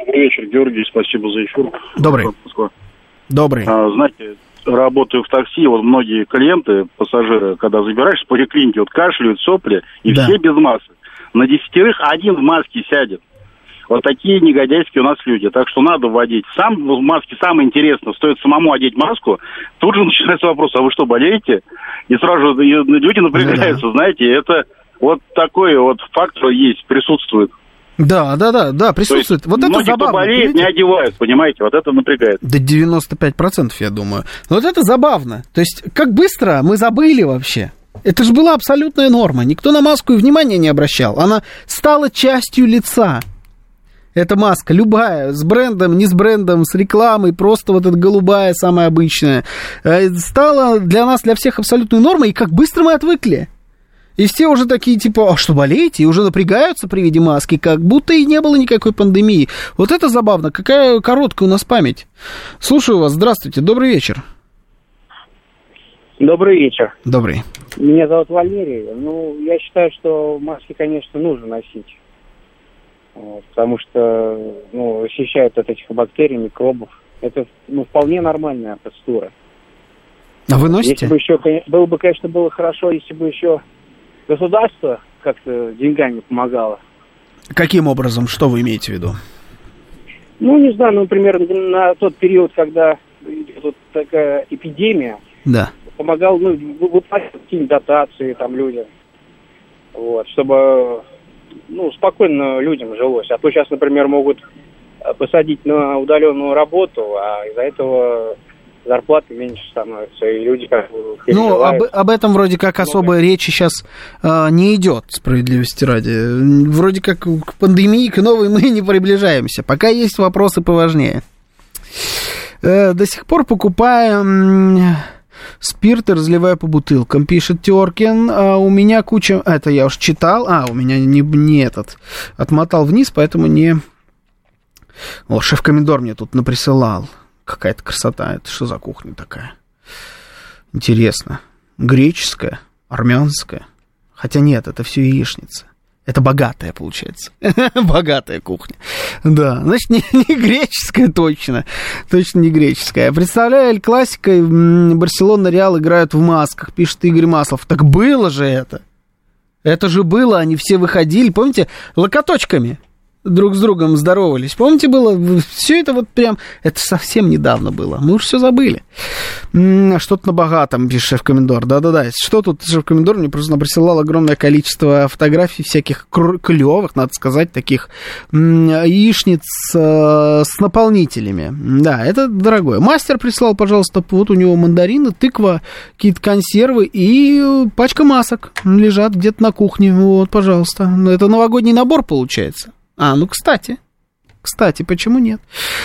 Добрый вечер, Георгий, спасибо за эфир. Добрый. Добрый. Знаете, работаю в такси, вот многие клиенты, пассажиры, когда забираешь в поликлинике, вот кашляют, сопли, и все без масок. На 10 один в маске сядет. Вот такие негодяйские у нас люди. Так что надо вводить. Сам в маске самое интересное. Стоит самому одеть маску, тут же начинается вопрос, а вы что, болеете? И сразу же люди напрягаются, знаете, это вот такой вот фактор есть, присутствует. Да, присутствует. Вот это забавно. Кто болеет, не одевают, понимаете, вот это напрягает. Да 95%, я думаю. Но вот это забавно. То есть, как быстро мы забыли вообще. Это же была абсолютная норма. Никто на маску и внимания не обращал. Она стала частью лица. Эта маска, любая, с брендом, не с брендом, с рекламой, просто вот эта голубая, самая обычная, стала для нас, для всех абсолютной нормой, и как быстро мы отвыкли. И все уже такие, типа, а что, болеете? И уже напрягаются при виде маски, как будто и не было никакой пандемии. Вот это забавно, какая короткая у нас память. Слушаю вас, здравствуйте, добрый вечер. Добрый вечер. Добрый. Меня зовут Валерий. Ну, я считаю, что маски, конечно, нужно носить. Вот, потому что, защищают от этих бактерий, микробов. Это, вполне нормальная процедура. А вы носите? Если бы еще, было хорошо, если бы еще государство как-то деньгами помогало. Каким образом? Что вы имеете в виду? Не знаю, например, на тот период, когда идет вот такая эпидемия, да, помогал, выплачивать какие-нибудь дотации там людям, вот, чтобы, спокойно людям жилось. А то сейчас, например, могут посадить на удаленную работу, а из-за этого зарплаты меньше становятся, и люди как бы переживают. Об этом вроде как особой речи сейчас не идет, справедливости ради. Вроде как к пандемии, к новой мы не приближаемся. Пока есть вопросы поважнее. До сих пор покупаю спирт и разливаю по бутылкам, пишет Теркин. У меня куча... Это я уж читал. У меня не этот. Отмотал вниз, поэтому не... шеф-комендор мне тут наприсылал. Какая-то красота. Это что за кухня такая? Интересно. Греческая? Армянская? Хотя нет, это все яичница. Это богатая, получается. Богатая кухня. Да, значит, не греческая точно. Точно не греческая. Представляю, Эль Классико, Барселона, Реал играют в масках, пишет Игорь Маслов. Так было же это. Это же было, они все выходили, помните, локоточками друг с другом здоровались. Помните, было все это вот прям... Это совсем недавно было. Мы уж все забыли. Что-то на богатом, пишет шеф-комендор. Да-да-да. Что тут шеф-комендор мне просто присылал огромное количество фотографий всяких клевых, надо сказать, таких яичниц с наполнителями. Да, это дорогое. Мастер прислал, пожалуйста, вот у него мандарины, тыква, какие-то консервы и пачка масок лежат где-то на кухне. Вот, пожалуйста. Это новогодний набор получается. Кстати, почему нет?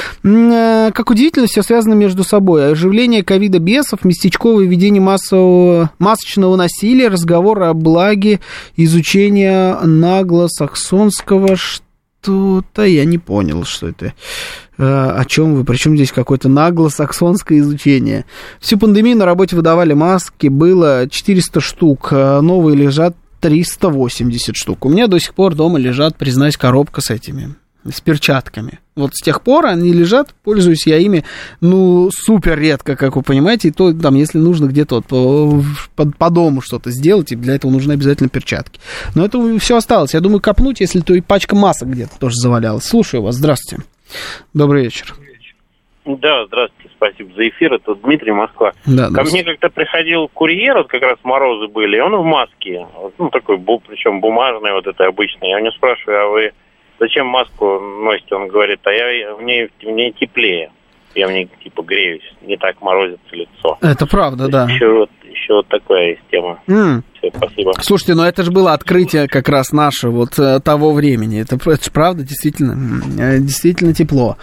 Как удивительно, все связано между собой. Оживление ковида бесов, местечковое ведение масочного насилия, разговоры о благе, изучение наглосаксонского что-то. Я не понял, что это. О чем вы? Причем здесь какое-то наглосаксонское изучение. Всю пандемию на работе выдавали маски, было 400 штук, новые лежат 380 штук. У меня до сих пор дома лежат, признаюсь, коробка с этими, с перчатками. Вот с тех пор они лежат, пользуюсь я ими, супер редко, как вы понимаете, и то, там, если нужно где-то по дому что-то сделать, и для этого нужны обязательно перчатки. Но это все осталось. Я думаю, копнуть, если то и пачка масок где-то тоже завалялась. Слушаю вас, здравствуйте. Добрый вечер. Да, здравствуйте, спасибо за эфир. Это Дмитрий, Москва. Да, ко мне как-то приходил курьер, вот как раз морозы были, и он в маске, такой, причем бумажный, вот это обычный. Я у него спрашиваю, а вы зачем маску носите? Он говорит, я в ней теплее. Я в ней, греюсь, не так морозится лицо. Это правда, да. Еще вот такая есть тема. Все, спасибо. Слушайте, это же было открытие как раз наше, вот того времени. Это же правда, действительно тепло.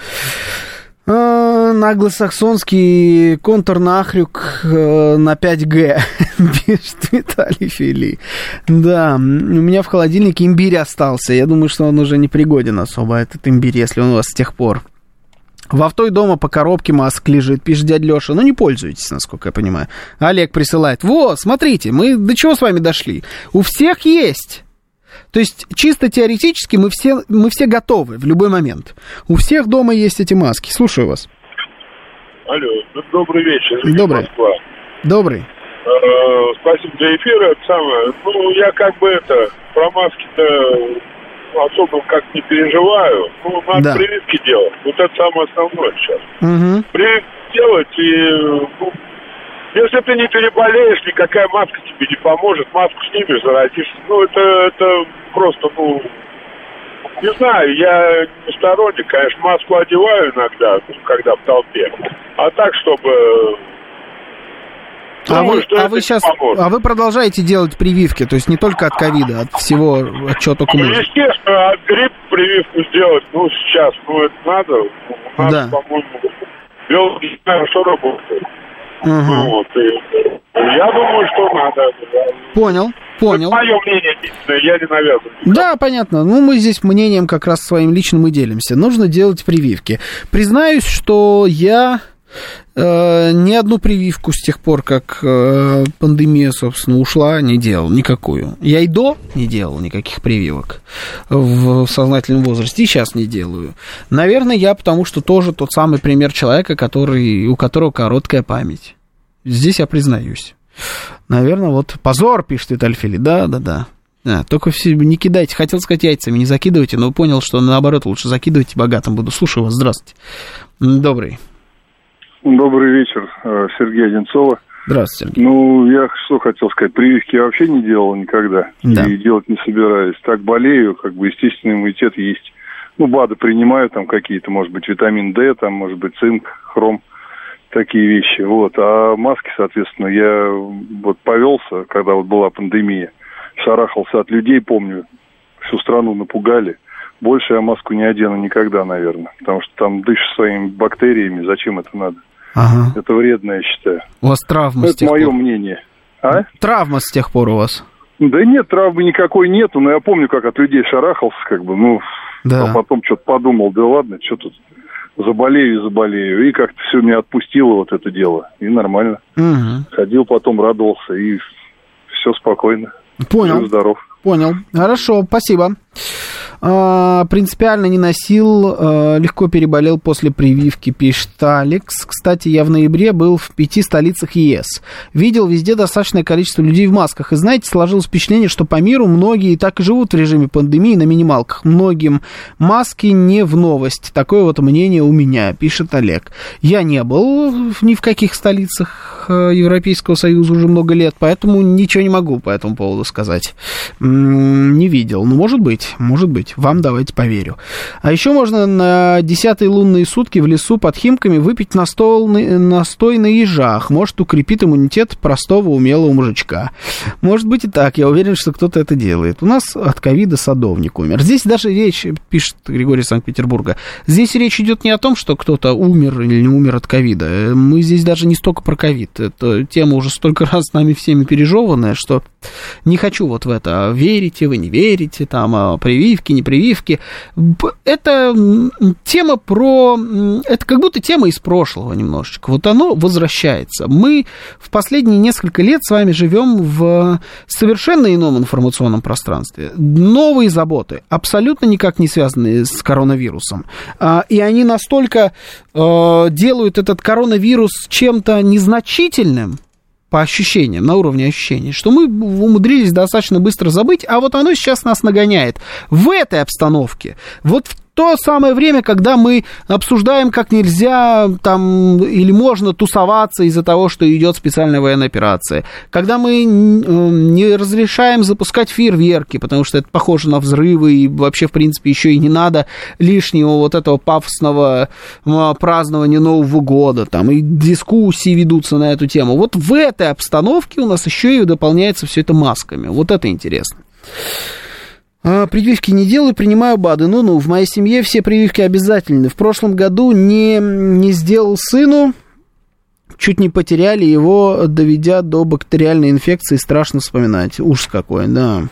Наглосаксонский контрнахрюк на 5G, пишет Виталий Фили. Да, у меня в холодильнике имбирь остался. Я думаю, что он уже не пригоден особо, этот имбирь, если он у вас с тех пор. В авто и дома по коробке маск лежит, пишет дядя Леша. Не пользуйтесь, насколько я понимаю. Олег присылает. Вот, смотрите, мы до чего с вами дошли? У всех есть. То есть чисто теоретически мы все готовы в любой момент. У всех дома есть эти маски. Слушаю вас. Алло, добрый вечер. Добрый. Москва. Добрый. Спасибо за эфир. Я про маски-то особо как не переживаю. Надо прививки делать. Вот это самое основное сейчас. Угу. Прививки делать и... Если ты не переболеешь, никакая маска тебе не поможет. Маску снимешь, заразишься. Это просто, не знаю, я не сторонник. Конечно, маску одеваю иногда, когда в толпе. А так, чтобы... Вы продолжаете делать прививки, то есть не только от ковида, от всего, от чего только можно? Естественно, от гриппа прививку сделать, сейчас, это надо. У нас, по-моему, биологи хорошо работают. Угу. Я думаю, что надо. Понял. Это мое мнение, я не навязываю. Да, понятно. Мы здесь мнением как раз своим личным и делимся. Нужно делать прививки. Признаюсь, что я ни одну прививку с тех пор, как пандемия, собственно, ушла, не делал никакую. Я и до не делал никаких прививок в сознательном возрасте, и сейчас не делаю. Наверное, я потому что тоже тот самый пример человека, у которого короткая память. Здесь я признаюсь. Наверное, позор, пишет Итальфили. Да. Только все не кидайте. Хотел сказать, яйцами не закидывайте, но понял, что наоборот лучше закидывайте, богатым буду. Слушаю вас, здравствуйте. Добрый вечер, Сергей Одинцова. Здравствуйте. Я что хотел сказать, прививки я вообще не делал никогда. Да. И делать не собираюсь. Так болею, естественный иммунитет есть. БАДы принимаю, какие-то, может быть, витамин D, может быть, цинк, хром, такие вещи. А маски, соответственно, я повелся, когда была пандемия, шарахался от людей, помню, всю страну напугали. Больше я маску не одену никогда, наверное, потому что там дышишь своими бактериями, зачем это надо? Ага. Это вредно, я считаю. У вас травма с тех пор? Это мое мнение. Травма с тех пор у вас? Да нет, травмы никакой нету, но я помню, как от людей шарахался, а потом что-то подумал, да ладно, что тут, заболею, и как-то все меня отпустило это дело, и нормально. Угу. Ходил, потом радовался, и все спокойно. Понял. Жив, здоров. Понял. Хорошо, спасибо. Принципиально не носил, легко переболел после прививки, пишет Алекс. Кстати, я в ноябре был в 5 столицах ЕС. Видел везде достаточное количество людей в масках. И знаете, сложилось впечатление, что по миру многие так и живут в режиме пандемии на минималках. Многим маски не в новость. Такое мнение у меня, пишет Олег. Я не был ни в каких столицах Европейского Союза уже много лет, поэтому ничего не могу по этому поводу сказать. Не видел. Может быть. Вам давайте поверю. А еще можно на 10-е лунные сутки в лесу под Химками выпить настой на ежах. Может, укрепит иммунитет простого умелого мужичка. Может быть и так. Я уверен, что кто-то это делает. У нас от ковида садовник умер. Здесь даже речь, пишет Григорий из Санкт-Петербурга, здесь речь идет не о том, что кто-то умер или не умер от ковида. Мы здесь даже не столько про ковид. Эта тема уже столько раз с нами всеми пережеванная, что не хочу в это. Верите вы, не верите, прививки, не прививки. Это тема это как будто тема из прошлого немножечко. Оно возвращается. Мы в последние несколько лет с вами живем в совершенно ином информационном пространстве. Новые заботы, абсолютно никак не связанные с коронавирусом. И они настолько делают этот коронавирус чем-то незначительным, по ощущениям, на уровне ощущений, что мы умудрились достаточно быстро забыть, а оно сейчас нас нагоняет. В этой обстановке, в то самое время, когда мы обсуждаем, как нельзя или можно тусоваться из-за того, что идет специальная военная операция, когда мы не разрешаем запускать фейерверки, потому что это похоже на взрывы, и вообще, в принципе, еще и не надо лишнего этого пафосного празднования Нового года, и дискуссии ведутся на эту тему. В этой обстановке у нас еще и дополняется все это масками. Это интересно. Прививки не делаю, принимаю БАДы. В моей семье все прививки обязательны. В прошлом году не сделал сыну, чуть не потеряли его, доведя до бактериальной инфекции. Страшно вспоминать. Ужас какой, да.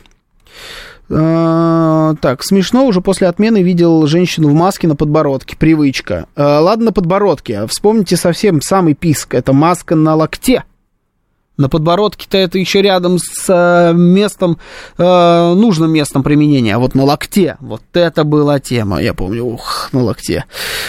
Так, смешно, уже после отмены видел женщину в маске на подбородке. Привычка. Ладно, на подбородке. Вспомните совсем самый писк. Это маска на локте. На подбородке-то это еще рядом с местом, нужным местом применения. А вот на локте, вот это была тема, я помню, на локте.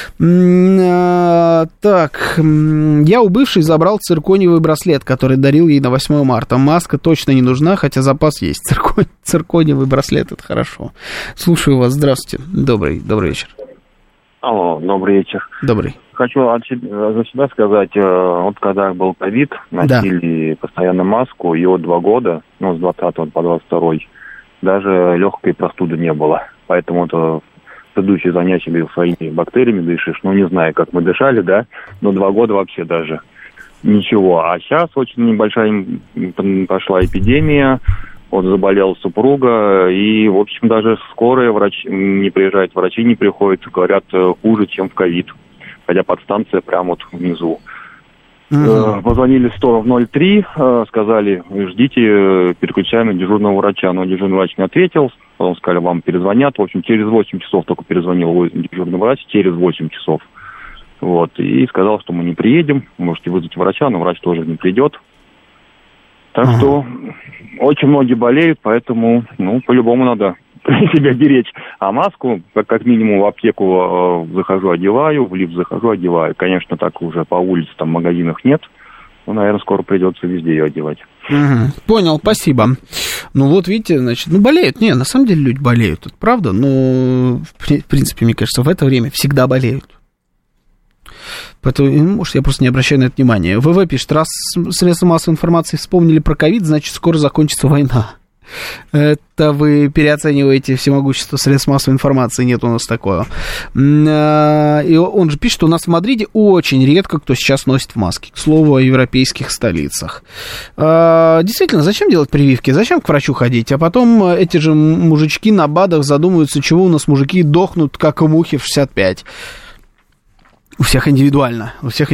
Так, я у бывшей забрал циркониевый браслет, который дарил ей на 8 марта. Маска точно не нужна, хотя запас есть. Циркониевый браслет, это хорошо. Слушаю вас, здравствуйте. Добрый вечер. Алло, добрый вечер. Добрый. Хочу за себя сказать, вот когда был ковид, носили постоянно маску, и вот 2 года, с 20 по 22, даже легкой простуды не было. Поэтому это предыдущие занятия своими бактериями дышишь, не знаю, как мы дышали, да, но 2 года вообще даже ничего. А сейчас очень небольшая пошла эпидемия, вот заболела супруга, и, в общем, даже скорая не приезжает, врачи не приходят, говорят, хуже, чем в ковид. Хотя подстанция прямо вот внизу. Позвонили в 103, сказали, ждите, переключаем на дежурного врача. Но дежурный врач не ответил, потом сказали, вам перезвонят. В общем, через 8 часов только перезвонил дежурный врач, через 8 часов. Вот, и сказал, что мы не приедем, можете вызвать врача, но врач тоже не придет. Так что очень многие болеют, поэтому, по-любому надо себя беречь. А маску, как минимум, в аптеку захожу, одеваю, в лифт захожу, одеваю. Конечно, так уже по улице, там, в магазинах нет. Наверное, скоро придется везде ее одевать. Понял, спасибо. Вот видите, значит, болеют. Не, на самом деле люди болеют, это правда. Но, в принципе, мне кажется, в это время всегда болеют. Поэтому, может, я просто не обращаю на это внимания. ВВ пишет, раз средства массовой информации вспомнили про ковид, значит, скоро закончится война. Это вы переоцениваете всемогущество средств массовой информации. Нет у нас такого. И он же пишет, что у нас в Мадриде очень редко кто сейчас носит маски. К слову о европейских столицах. Действительно, зачем делать прививки? Зачем к врачу ходить? А потом эти же мужички на БАДах задумываются, чего у нас мужики дохнут, как и мухи в 65. У всех индивидуально.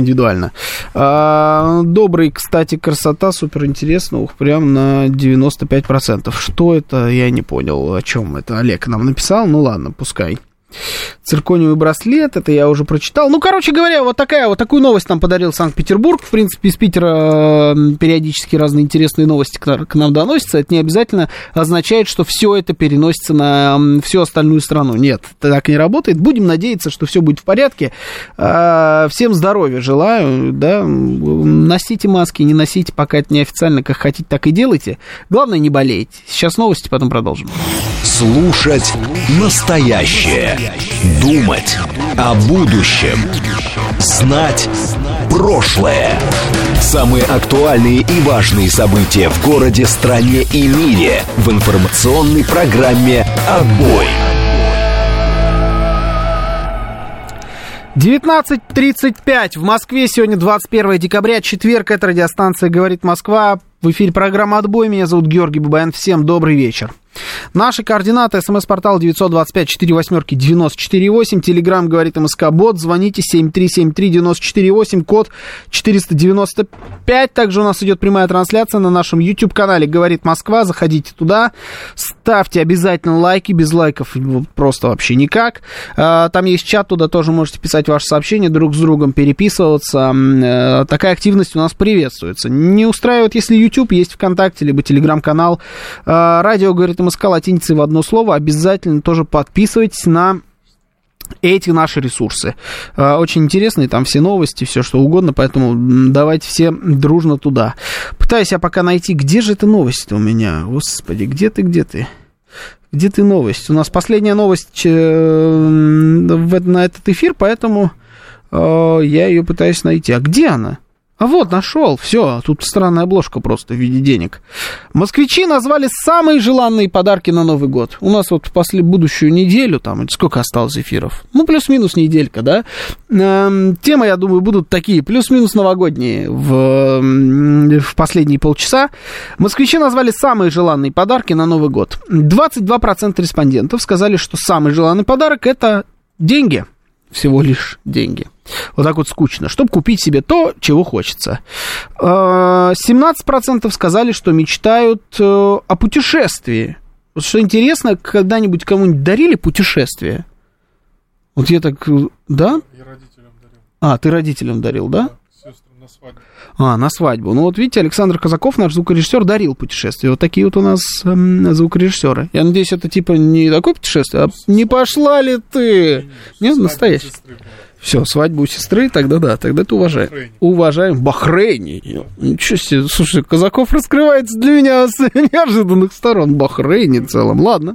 Добрый, кстати, красота, супер интересно, прям на 95%. Что это, я не понял, о чем это Олег нам написал. Ладно, пускай. Циркониевый браслет, это я уже прочитал. Короче говоря, вот такую новость нам подарил Санкт-Петербург. В принципе, из Питера периодически разные интересные новости к нам доносятся. Это не обязательно означает, что все это переносится на всю остальную страну. Нет, так не работает. Будем надеяться, что все будет в порядке. Всем здоровья желаю, да. Носите маски, не носите, пока это неофициально, как хотите, так и делайте. Главное, не болейте. Сейчас новости, потом продолжим. Слушать настоящее. Думать о будущем. Знать прошлое. Самые актуальные и важные события в городе, стране и мире в информационной программе «Отбой». 19:35 в Москве. Сегодня 21 декабря, четверг. Это радиостанция «Говорит Москва». В эфире программа «Отбой». Меня зовут Георгий Бабаян. Всем добрый вечер. Наши координаты. СМС-портал 925-48-94-8. Телеграм «Говорит МСК Бот». Звоните 7373-94-8. Код 495. Также у нас идет прямая трансляция на нашем YouTube-канале «Говорит Москва». Заходите туда. Ставьте обязательно лайки. Без лайков просто вообще никак. Там есть чат. Туда тоже можете писать ваши сообщения, друг с другом переписываться. Такая активность у нас приветствуется. Не устраивает, если YouTube, есть ВКонтакте, либо Телеграм-канал. Радио «Говорит МСК» латиницей в одно слово. Обязательно тоже подписывайтесь на эти наши ресурсы. Очень интересные, там все новости, все что угодно, поэтому давайте все дружно туда. Пытаюсь я пока найти, где же эта новость у меня? Господи, где ты? Где ты новость? У нас последняя новость на этот эфир, поэтому я ее пытаюсь найти. А где она? А вот, нашел, все, тут странная обложка просто в виде денег. Москвичи назвали самые желанные подарки на Новый год. У нас вот будущую неделю, там, сколько осталось эфиров? Плюс-минус неделька, да? Темы, я думаю, будут такие, плюс-минус новогодние в последние полчаса. Москвичи назвали самые желанные подарки на Новый год. 22% респондентов сказали, что самый желанный подарок – это деньги. Всего лишь деньги. Вот так вот скучно. Чтобы купить себе то, чего хочется. 17% сказали, что мечтают о путешествии. Вот что интересно, когда-нибудь кому-нибудь дарили путешествие? Вот я так... Да? Я родителям дарил. А, ты родителям дарил, да? Сестрам На свадьбу. Ну, вот видите, Александр Казаков, наш звукорежиссер, дарил путешествия. Вот такие вот у нас звукорежиссеры. Я надеюсь, это типа не такое путешествие, а не пошла ли ты? Нет, настоящий. Все, свадьба у сестры, тогда да, тогда это уважаем. Уважаем. В Бахрейне. Ничего себе, слушай, Казаков раскрывается для меня с неожиданных сторон. В Бахрейне в целом, ладно.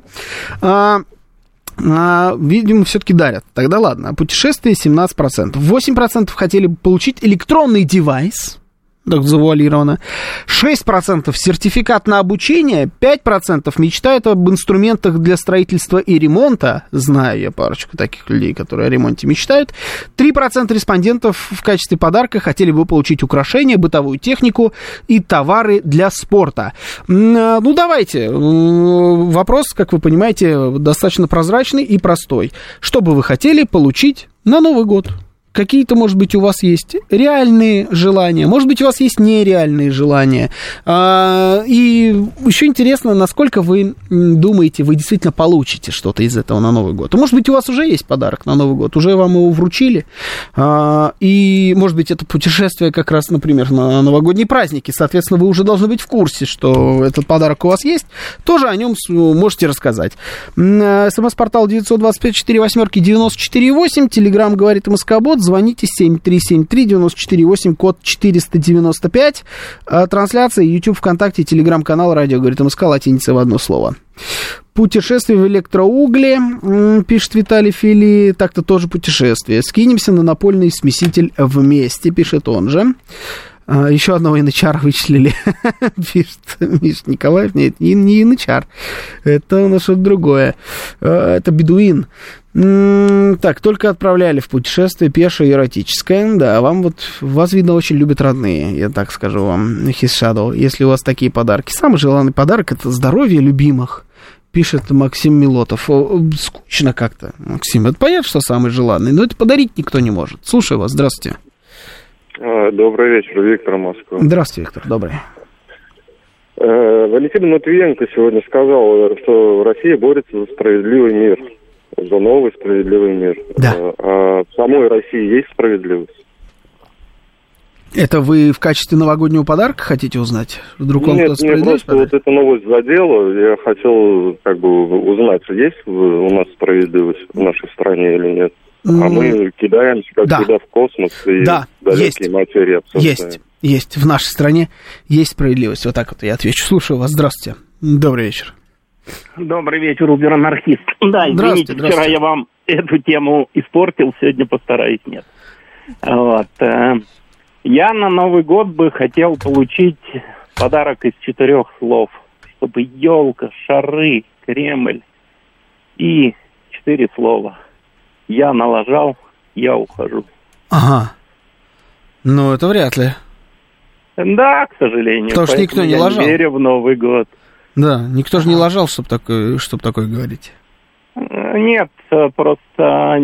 Видимо, все-таки дарят. Тогда ладно. А путешествие 17%. 8% хотели бы получить электронный девайс. Так завуалировано. 6% сертификат на обучение. 5% мечтают об инструментах для строительства и ремонта. Знаю я парочку таких людей, которые о ремонте мечтают. 3% респондентов в качестве подарка хотели бы получить украшения, бытовую технику и товары для спорта. Ну, давайте. Вопрос, как вы понимаете, достаточно прозрачный и простой. Что бы вы хотели получить на Новый год? Какие-то, может быть, у вас есть реальные желания, может быть, у вас есть нереальные желания. И еще интересно, насколько вы думаете, вы действительно получите что-то из этого на Новый год. Может быть, у вас уже есть подарок на Новый год, уже вам его вручили. И, может быть, это путешествие как раз, например, на новогодние праздники. Соответственно, вы уже должны быть в курсе, что этот подарок у вас есть. Тоже о нем можете рассказать. СМС-портал 925-48-94-8. Телеграм говорит МСК-бот. Звоните 7373-94-8, код 495. Трансляция YouTube, ВКонтакте, Телеграм-канал, радио, говорит МСК, латиница в одно слово. Путешествие в электроугле, пишет Виталий Фили, так-то тоже путешествие. Скинемся на напольный смеситель вместе, пишет он же. Еще одного янычара вычислили, пишет Миша Николаев. Нет, не янычар, это у нас что-то другое. Это бедуин. Так, только отправляли в путешествие пешее эротическое. Да, вас, видно, очень любят родные, я так скажу вам, His Shadow, если у вас такие подарки. Самый желанный подарок — это здоровье любимых, пишет Максим Милотов. Скучно как-то, Максим. Это понятно, что самый желанный, но это подарить никто не может. Слушаю вас, здравствуйте. Добрый вечер, Виктор, Москва. Здравствуйте, Виктор, добрый. Валентин Матвиенко сегодня сказал, что Россия борется за справедливый мир, за новый справедливый мир. Да. А в самой России есть справедливость? Это вы в качестве новогоднего подарка хотите узнать? Вдруг вам Нет, мне просто вот эта новость задела. Я хотел узнать, есть у нас справедливость в нашей стране или нет. А мы кидаемся всегда в космос и далекие материи обсуждаем. Есть. В нашей стране есть справедливость. Вот так вот я отвечу. Слушаю вас. Здравствуйте. Добрый вечер. Добрый вечер, Убер-анархист. Да, извините, вчера я вам эту тему испортил, сегодня постараюсь нет. Вот. Я на Новый год бы хотел получить подарок из 4 слов. Чтобы елка, шары, Кремль и 4 слова. Я налажал, я ухожу. Ага. Ну, это вряд ли. Да, к сожалению. Потому что никто не лажал. Я не верю в Новый год. Да, никто же не лажал, чтобы такое говорить. Нет, просто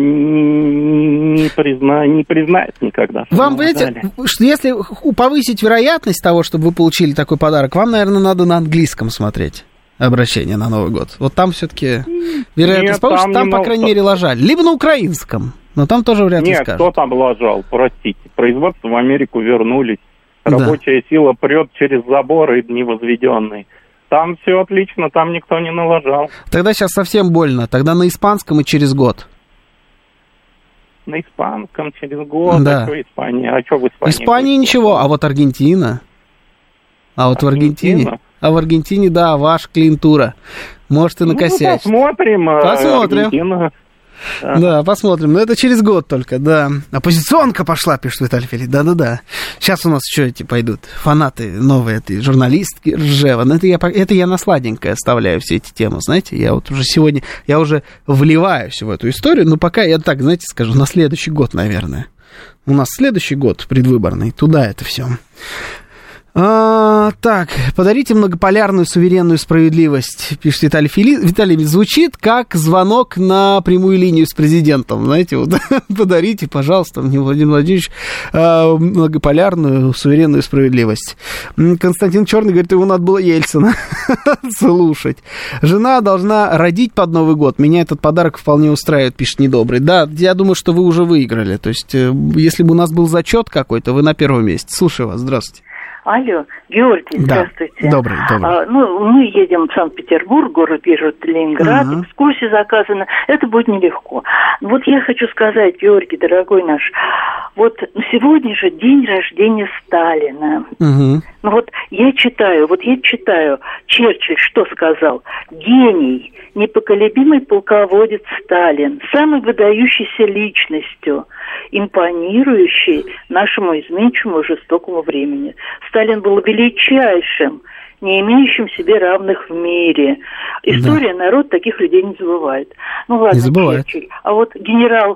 не признает никогда. Вам, видите, если повысить вероятность того, чтобы вы получили такой подарок, вам, наверное, надо на английском смотреть обращение на Новый год. Вот там все-таки вероятность повысится, там, по крайней мере, лажали. Либо на украинском, но там тоже вряд ли скажут. Нет, кто там лажал, простите. Производство в Америку вернулись. Рабочая сила прет через заборы невозведенные. Там все отлично, там никто не налажал. Тогда сейчас совсем больно. Тогда на испанском и через год. На испанском через год? Да. А что Испания? А что в Испании? Испании ничего, а вот Аргентина. А вот в Аргентине... А в Аргентине, да, ваша клиентура. Может и накосячить. Посмотрим. Аргентина. Да, посмотрим. Но это через год только, да. Оппозиционка пошла, пишет Виталий Филипп. Да-да-да. Сейчас у нас еще эти пойдут фанаты новые, этой журналистки Ржева. Но это я на сладенькое оставляю все эти темы, знаете. Я вот уже сегодня, я уже вливаюсь в эту историю, но пока я так, знаете, скажу, на следующий год, наверное. У нас следующий год предвыборный, туда это все. Так, подарите многополярную суверенную справедливость, пишет Виталий Виталий, звучит как звонок на прямую линию с президентом, знаете, вот, подарите, пожалуйста, мне, Владимир Владимирович, многополярную суверенную справедливость. Константин Черный говорит, его надо было Ельцина слушать. Жена должна родить под Новый год, меня этот подарок вполне устраивает, пишет Недобрый. Да, я думаю, что вы уже выиграли, то есть, если бы у нас был зачет какой-то, вы на первом месте. Слушаю вас, здравствуйте. Алло, Георгий, здравствуйте. Добрый. Мы едем в Санкт-Петербург, город пишет Ленинград, экскурсия заказана, это будет нелегко. Вот я хочу сказать, Георгий, дорогой наш, вот сегодня же день рождения Сталина. Ну вот я читаю, Черчилль что сказал? Гений, непоколебимый полководец Сталин, самой выдающейся личностью, импонирующий нашему изменчивому жестокому времени. Сталин был величайшим, не имеющим себе равных в мире. История, народ таких людей не забывает. Ну ладно, не забывает. Черчилль. А вот генерал,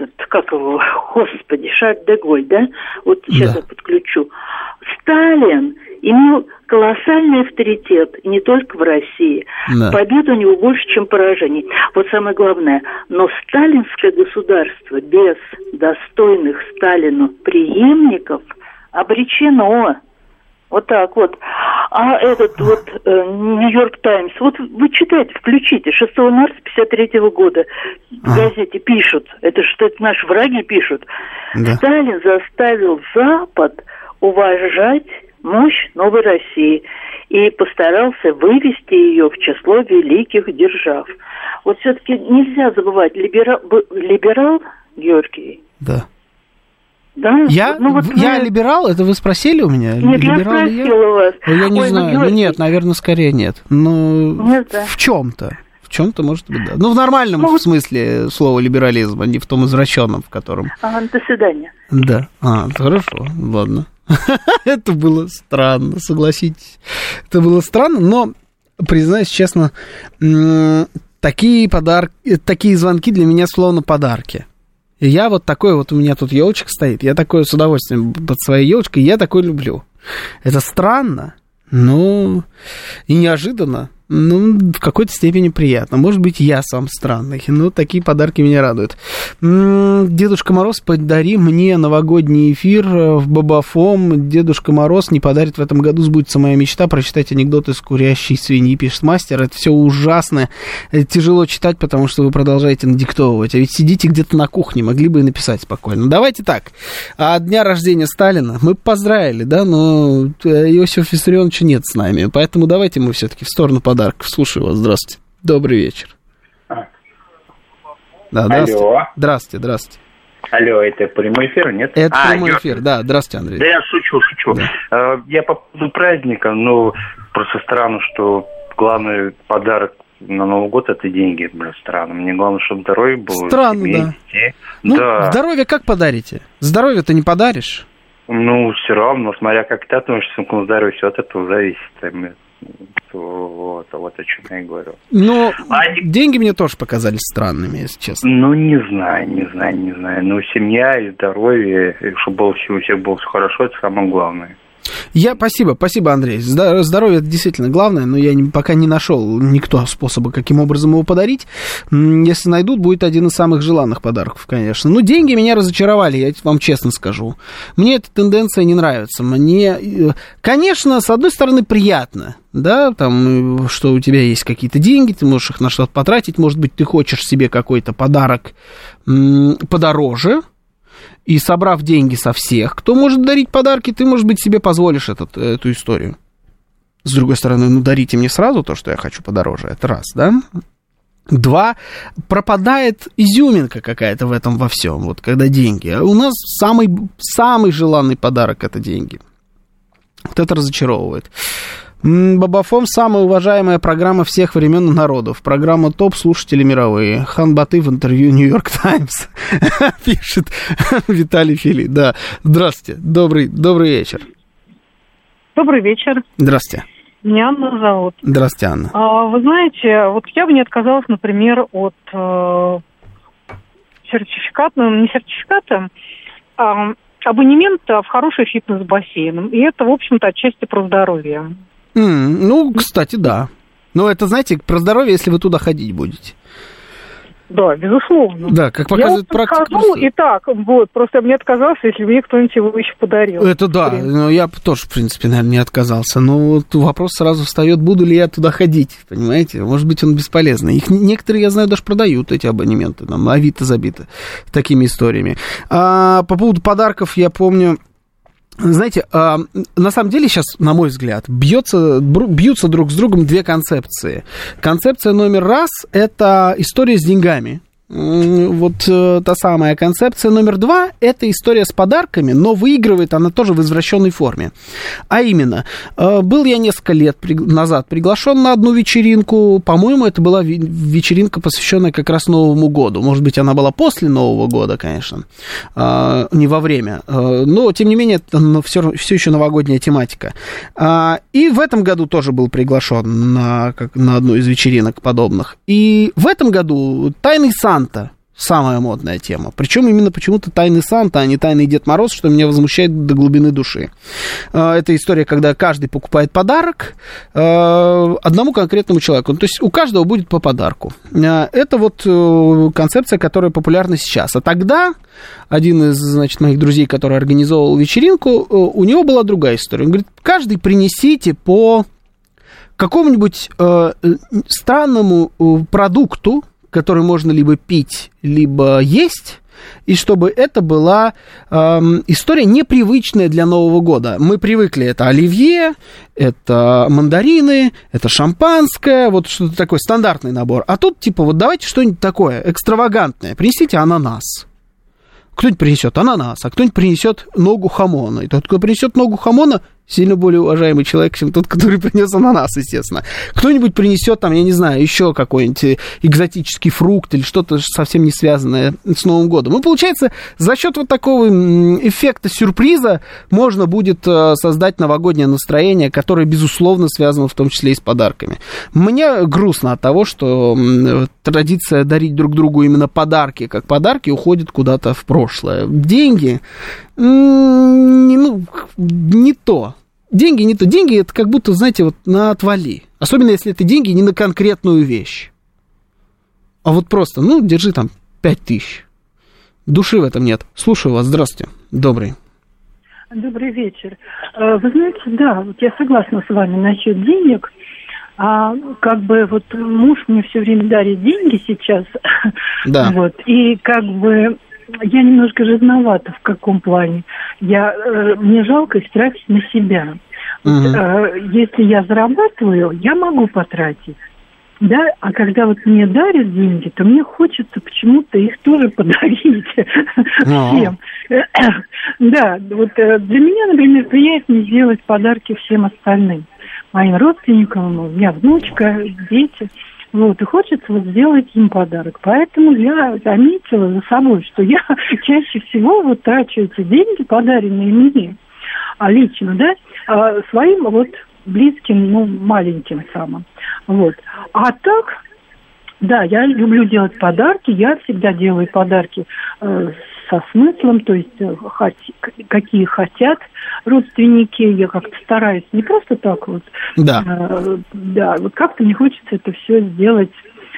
Шарль де Голль, да? Вот сейчас я подключу. Сталин имел колоссальный авторитет, и не только в России. Да. Побед у него больше, чем поражений. Вот самое главное. Но сталинское государство без достойных Сталину преемников обречено. Вот так вот. А этот Нью-Йорк Таймс, вот вы читайте, включите, 6 марта 1953 года в газете пишут, это наши враги пишут, Сталин заставил Запад уважать мощь новой России и постарался вывести ее в число великих держав. Вот все-таки нельзя забывать, либерал Георгий? Да. Да? Я либерал? Это вы спросили у меня? Нет, либерал я спросила у вас. Я не знаю. Нет, наверное, скорее нет. Нет, да. В чем-то, может быть, да. В нормальном смысле слова либерализм, а не в том извращенном, в котором... До свидания. Да. Хорошо, ладно. Это было странно, согласитесь. Это было странно, но, признаюсь честно, такие звонки для меня словно подарки. И я вот такой, у меня тут елочка стоит, я такое с удовольствием под своей елочкой, я такое люблю. Это странно, и неожиданно, в какой-то степени приятно. Может быть, я сам странный, но такие подарки меня радуют. Дедушка Мороз, подари мне новогодний эфир в Бабафом. Дедушка Мороз не подарит в этом году, сбудется моя мечта, прочитать анекдоты с курящей свиньи, пишет мастер. Это все ужасно, это тяжело читать, потому что вы продолжаете надиктовывать. А ведь сидите где-то на кухне, могли бы и написать спокойно. Давайте так, от дня рождения Сталина мы поздравили, да, но Иосифа Виссарионовича нет с нами, поэтому давайте мы все-таки в сторону подарков. Слушаю вас, здравствуйте. Добрый вечер. Да, здравствуйте. Алло. Здравствуйте. Алло, это прямой эфир, нет? Это прямой эфир, да. Здравствуйте, Андрей. Да я шучу. Да. Я по поводу праздника, просто странно, что главный подарок на Новый год — это деньги, странно. Мне главное, чтобы здоровье было. Странно, да. Да. Здоровье как подарите? Здоровье-то не подаришь. Все равно, смотря как ты относишься к здоровью, все от этого зависит. Вот о чем я и говорю. Деньги мне тоже показались странными, если честно. Не знаю. Семья и здоровье, и чтобы у всех было все хорошо, это самое главное. Спасибо, Андрей. Здоровье — это действительно главное, но я пока не нашел никто способа, каким образом его подарить. Если найдут, будет один из самых желанных подарков, конечно. Деньги меня разочаровали, я вам честно скажу. Мне эта тенденция не нравится. Конечно, с одной стороны, приятно, да, что у тебя есть какие-то деньги, ты можешь их на что-то потратить, может быть, ты хочешь себе какой-то подарок подороже, и собрав деньги со всех, кто может дарить подарки, ты, может быть, себе позволишь эту историю. С другой стороны, дарите мне сразу то, что я хочу подороже. Это раз, да? 2, пропадает изюминка какая-то в этом во всем, когда деньги. А у нас самый желанный подарок — это деньги. Вот это разочаровывает. Бабафом — самая уважаемая программа всех времен и народов. Программа топ, слушатели мировые. Хан Баты в интервью Нью-Йорк Таймс. Пишет Виталий Фили. Да. Здравствуйте. Добрый вечер. Добрый вечер. Здравствуйте. Меня Анна зовут. Здравствуйте, Анна. Вы знаете, я бы не отказалась, например, от сертификата, не сертификата, абонемент в хороший фитнес-бассейн. И это, в общем-то, отчасти про здоровье. Ну, кстати, да. Но это, знаете, про здоровье, если вы туда ходить будете. Да, безусловно. Да, как показывает практика. И так, вот, просто мне отказался, если мне кто-нибудь его еще подарил. Это да, но я тоже, в принципе, наверное, не отказался. Но вот вопрос сразу встает, буду ли я туда ходить, понимаете? Может быть, он бесполезный. Их некоторые, я знаю, даже продают, эти абонементы, там, Авито забито такими историями. По поводу подарков, я помню... Знаете, на самом деле сейчас, на мой взгляд, бьются друг с другом две концепции. Концепция номер раз – это история с деньгами. Вот та самая концепция номер два – это история с подарками, но выигрывает она тоже в извращенной форме. А именно, был я несколько лет назад приглашен на одну вечеринку, по-моему, это была вечеринка, посвященная как раз Новому году. Может быть, она была после Нового года, конечно, не во время, но, тем не менее, все еще новогодняя тематика. И в этом году тоже был приглашен на одну из вечеринок подобных. И в этом году «Тайный Санта» самая модная тема. Причем именно почему-то «Тайный Санта», а не «Тайный Дед Мороз», что меня возмущает до глубины души. Это история, когда каждый покупает подарок одному конкретному человеку. То есть у каждого будет по подарку. Это вот концепция, которая популярна сейчас. А тогда один из, значит, моих друзей, который организовывал вечеринку, у него была другая история. Он говорит, каждый принесите по какому-нибудь странному продукту, который можно либо пить, либо есть, и чтобы это была история непривычная для Нового года. Мы привыкли, это оливье, это мандарины, это шампанское, вот что-то такое, стандартный набор. А тут, типа, вот давайте что-нибудь такое экстравагантное. Принесите ананас. Кто-нибудь принесет ананас, а кто-нибудь принесет ногу хамона. И тот, кто принесет ногу хамона, сильно более уважаемый человек, чем тот, который принес ананас, естественно. Кто-нибудь принесет там, я не знаю, еще какой-нибудь экзотический фрукт или что-то совсем не связанное с Новым годом. Ну, получается, за счет вот такого эффекта сюрприза можно будет создать новогоднее настроение, которое, безусловно, связано в том числе и с подарками. Мне грустно от того, что традиция дарить друг другу именно подарки, как подарки, уходит куда-то в прошлое. Деньги, не то. Деньги не то. Деньги это как будто, знаете, вот на отвали. Особенно, если это деньги не на конкретную вещь. А вот просто, держи там 5000. Души в этом нет. Слушаю вас. Здравствуйте. Добрый. Добрый вечер. Вы знаете, да, вот я согласна с вами насчет денег. А как бы вот муж мне все время дарит деньги сейчас. Да. Вот. И как бы я немножко жадновата в каком плане. Мне жалко истратить на себя. Если я зарабатываю, я могу потратить. Да, а когда вот мне дарят деньги, то мне хочется почему-то их тоже подарить всем. Да, вот для меня, например, приятнее сделать подарки всем остальным. Моим родственникам, у меня внучка, дети. Вот, и хочется вот сделать им подарок. Поэтому я заметила за собой, что я чаще всего вот трачу эти деньги, подаренные мне, лично, да, своим вот близким, маленьким самым. Вот. А так, да, я люблю делать подарки, я всегда делаю подарки со смыслом, то есть какие хотят родственники, я как-то стараюсь не просто так вот. Да. Да, вот как-то мне хочется это все сделать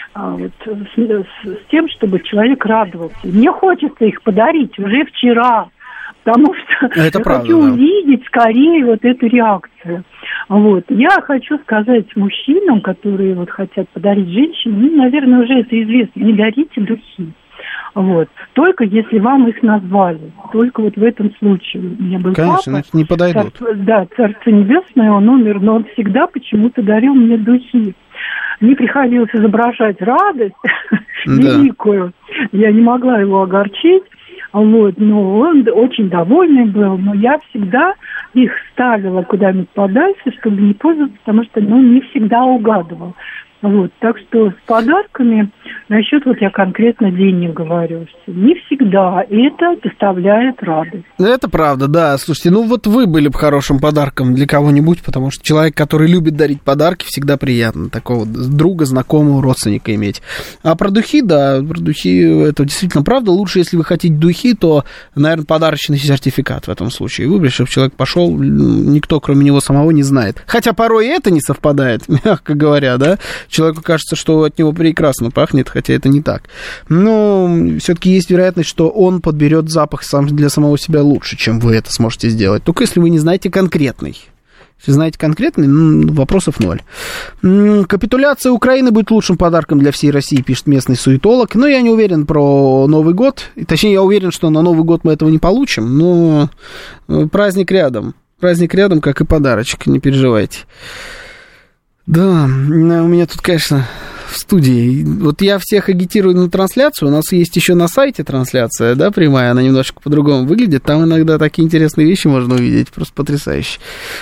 с тем, чтобы человек радовался. Мне хочется их подарить уже вчера, потому что это я правда, хочу увидеть скорее вот эту реакцию. Вот. Я хочу сказать мужчинам, которые вот хотят подарить женщине, наверное, уже это известно, не дарите духи. Вот. Только если вам их назвали. Только вот в этом случае. У меня был конечно, папа, не подойдут. Царство небесное, он умер, но он всегда почему-то дарил мне духи. Мне приходилось изображать радость великую. Я не могла его огорчить. Вот, но он очень довольный был, но я всегда их ставила куда-нибудь подальше, чтобы не пользоваться, потому что, не всегда угадывал. Вот, так что с подарками Насчет вот я конкретно денег говорю. Не всегда это доставляет радость. Это правда, да. Слушайте, ну вот вы были бы хорошим подарком для кого-нибудь, потому что человек, который любит дарить подарки, всегда приятно такого друга, знакомого, родственника иметь. А про духи, да, про духи, это действительно правда. Лучше, если вы хотите духи, то, наверное, подарочный сертификат в этом случае выбрать, чтобы человек пошел, никто, кроме него самого, не знает. Хотя порой и это не совпадает, мягко говоря, да. Человеку кажется, что от него прекрасно пахнет, хотя это не так. Но все-таки есть вероятность, что он подберет запах сам для самого себя лучше, чем вы это сможете сделать. Только если вы не знаете конкретный. Если знаете конкретный, вопросов ноль. Капитуляция Украины будет лучшим подарком для всей России, пишет местный суетолог. Но я не уверен про Новый год. Точнее, я уверен, что на Новый год мы этого не получим. Но праздник рядом. Праздник рядом, как и подарочек, не переживайте. Да, у меня тут, конечно, в студии. Вот я всех агитирую на трансляцию. У нас есть еще на сайте трансляция, да, прямая. Она немножечко по-другому выглядит. Там иногда такие интересные вещи можно увидеть. Просто потрясающе.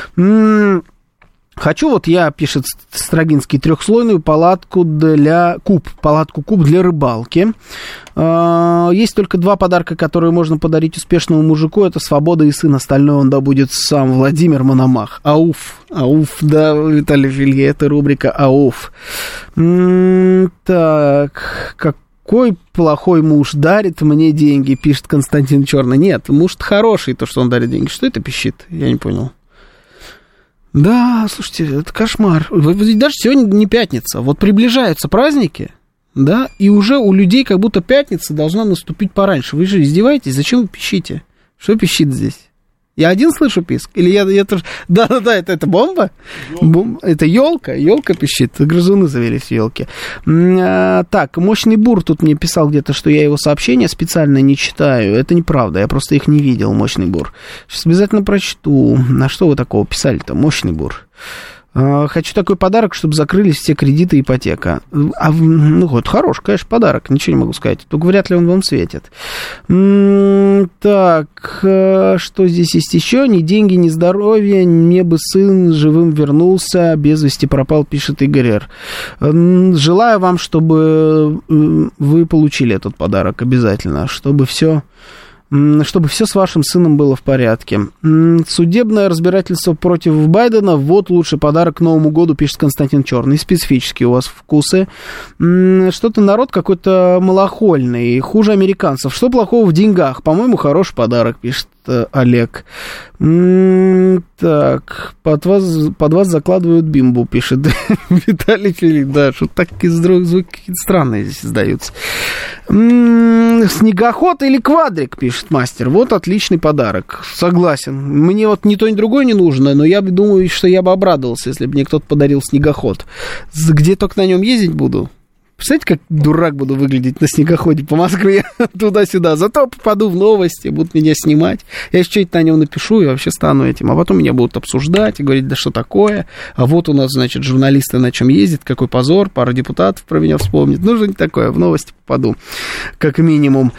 Хочу, вот я, пишет Строгинский, 3-слойную палатку куб для рыбалки. Есть только 2 подарка, которые можно подарить успешному мужику. Это свобода и сын. Остальное он добудет сам. Владимир Мономах. Ауф, да, Виталий Филье, это рубрика Ауф. Так, какой плохой муж дарит мне деньги, пишет Константин Черный. Нет, муж-то хороший, то, что он дарит деньги. Что это пищит? Я не понял. Да, слушайте, это кошмар. Даже сегодня не пятница. Вот приближаются праздники, да, и уже у людей как будто пятница должна наступить пораньше. Вы же издеваетесь? Зачем вы пищите? Что пищит здесь? Я один слышу писк? Или я тоже... Да, это бомба? Это елка пищит. Грызуны завелись в елке. Так, мощный бур тут мне писал где-то, что я его сообщения специально не читаю. Это неправда, я просто их не видел, мощный бур. Сейчас обязательно прочту. На что вы такого писали-то, мощный бур? Хочу такой подарок, чтобы закрылись все кредиты и ипотека. Ну вот, хороший, конечно, подарок, ничего не могу сказать. Только вряд ли он вам светит. Так, что здесь есть еще? Ни деньги, ни здоровье, мне бы сын живым вернулся, без вести пропал, пишет Игорь Р. Желаю вам, чтобы вы получили этот подарок обязательно, чтобы все с вашим сыном было в порядке. Судебное разбирательство против Байдена. Вот лучший подарок к Новому году, пишет Константин Черный. Специфические у вас вкусы. Что-то народ какой-то малохольный, хуже американцев. Что плохого в деньгах? По-моему, хороший подарок, пишет Олег. Так, под вас закладывают бимбу, пишет Виталий Филипп. Да, что такие звуки странные здесь издаются. Снегоход или квадрик, пишет мастер. Вот отличный подарок. Согласен. Мне вот ни то, ни другое не нужно, но я думаю, что я бы обрадовался, если бы мне кто-то подарил снегоход. Где только на нем ездить буду. Представляете, как дурак буду выглядеть на снегоходе по Москве туда-сюда. Зато попаду в новости, будут меня снимать. Я еще что-нибудь на нем напишу и вообще стану этим. А потом меня будут обсуждать и говорить, да что такое. А вот у нас, значит, журналисты на чем ездят, какой позор, пара депутатов про меня вспомнит. Ну, что-нибудь такое, в новости попаду, как минимум.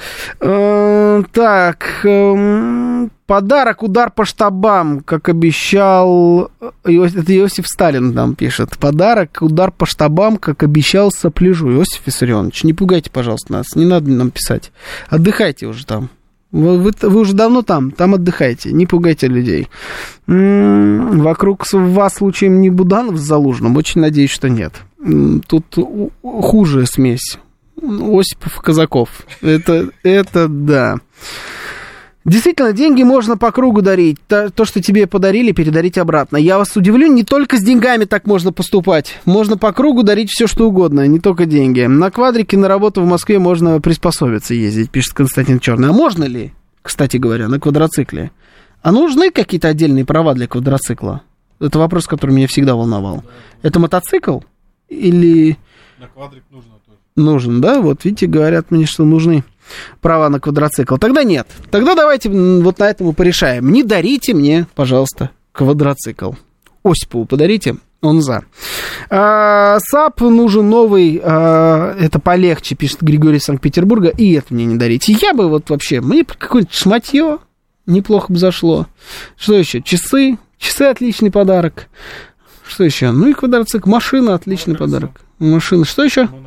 Так, подарок, удар по штабам, как обещал... Это Иосиф Сталин нам пишет. Подарок, удар по штабам, как обещал сопляжу. Иосиф Виссарионович, не пугайте, пожалуйста, нас. Не надо нам писать. Отдыхайте уже там. Вы уже давно там отдыхайте. Не пугайте людей. Вокруг вас случаем не Буданов с Залужным? Очень надеюсь, что нет. Тут хуже смесь. Осипов и Казаков. Это да. Действительно, деньги можно по кругу дарить. То, что тебе подарили, передарить обратно. Я вас удивлю, не только с деньгами так можно поступать. Можно по кругу дарить все, что угодно, не только деньги. На квадрике на работу в Москве можно приспособиться ездить, пишет Константин Черный. А можно ли, кстати говоря, на квадроцикле? А нужны какие-то отдельные права для квадроцикла? Это вопрос, который меня всегда волновал. Это мотоцикл? Или... На квадрик нужно тоже. Нужен, да? Вот видите, говорят мне, что нужны права на квадроцикл. Тогда нет. Тогда давайте вот на этом и порешаем. Не дарите мне, пожалуйста, квадроцикл. Осипову подарите, он за. САП нужен новый, это полегче, пишет Григорий из Санкт-Петербурга, и это мне не дарите. Я бы вот вообще, мне какое-нибудь шматье неплохо бы зашло. Что еще? Часы. Часы отличный подарок. Что еще? Ну и квадроцикл. Машина отличный подарок. Машина. Что еще?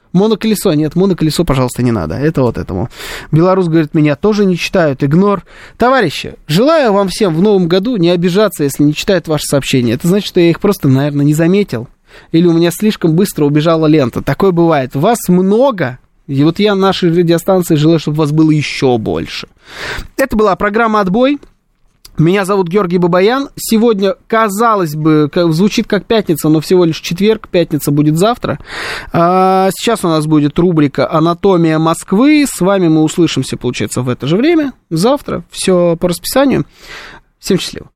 Моноколесо, нет, моноколесо, пожалуйста, не надо. Это вот этому. Белорус говорит, меня тоже не читают, игнор. Товарищи, желаю вам всем в новом году не обижаться, если не читают ваши сообщения. Это значит, что я их просто, наверное, не заметил. Или у меня слишком быстро убежала лента. Такое бывает. Вас много, и вот я нашей радиостанции желаю, чтобы вас было еще больше. Это была программа «Отбой». Меня зовут Георгий Бабаян. Сегодня, казалось бы, звучит как пятница, но всего лишь четверг. Пятница будет завтра. Сейчас у нас будет рубрика «Анатомия Москвы». С вами мы услышимся, получается, в это же время. Завтра. Все по расписанию. Всем счастливо.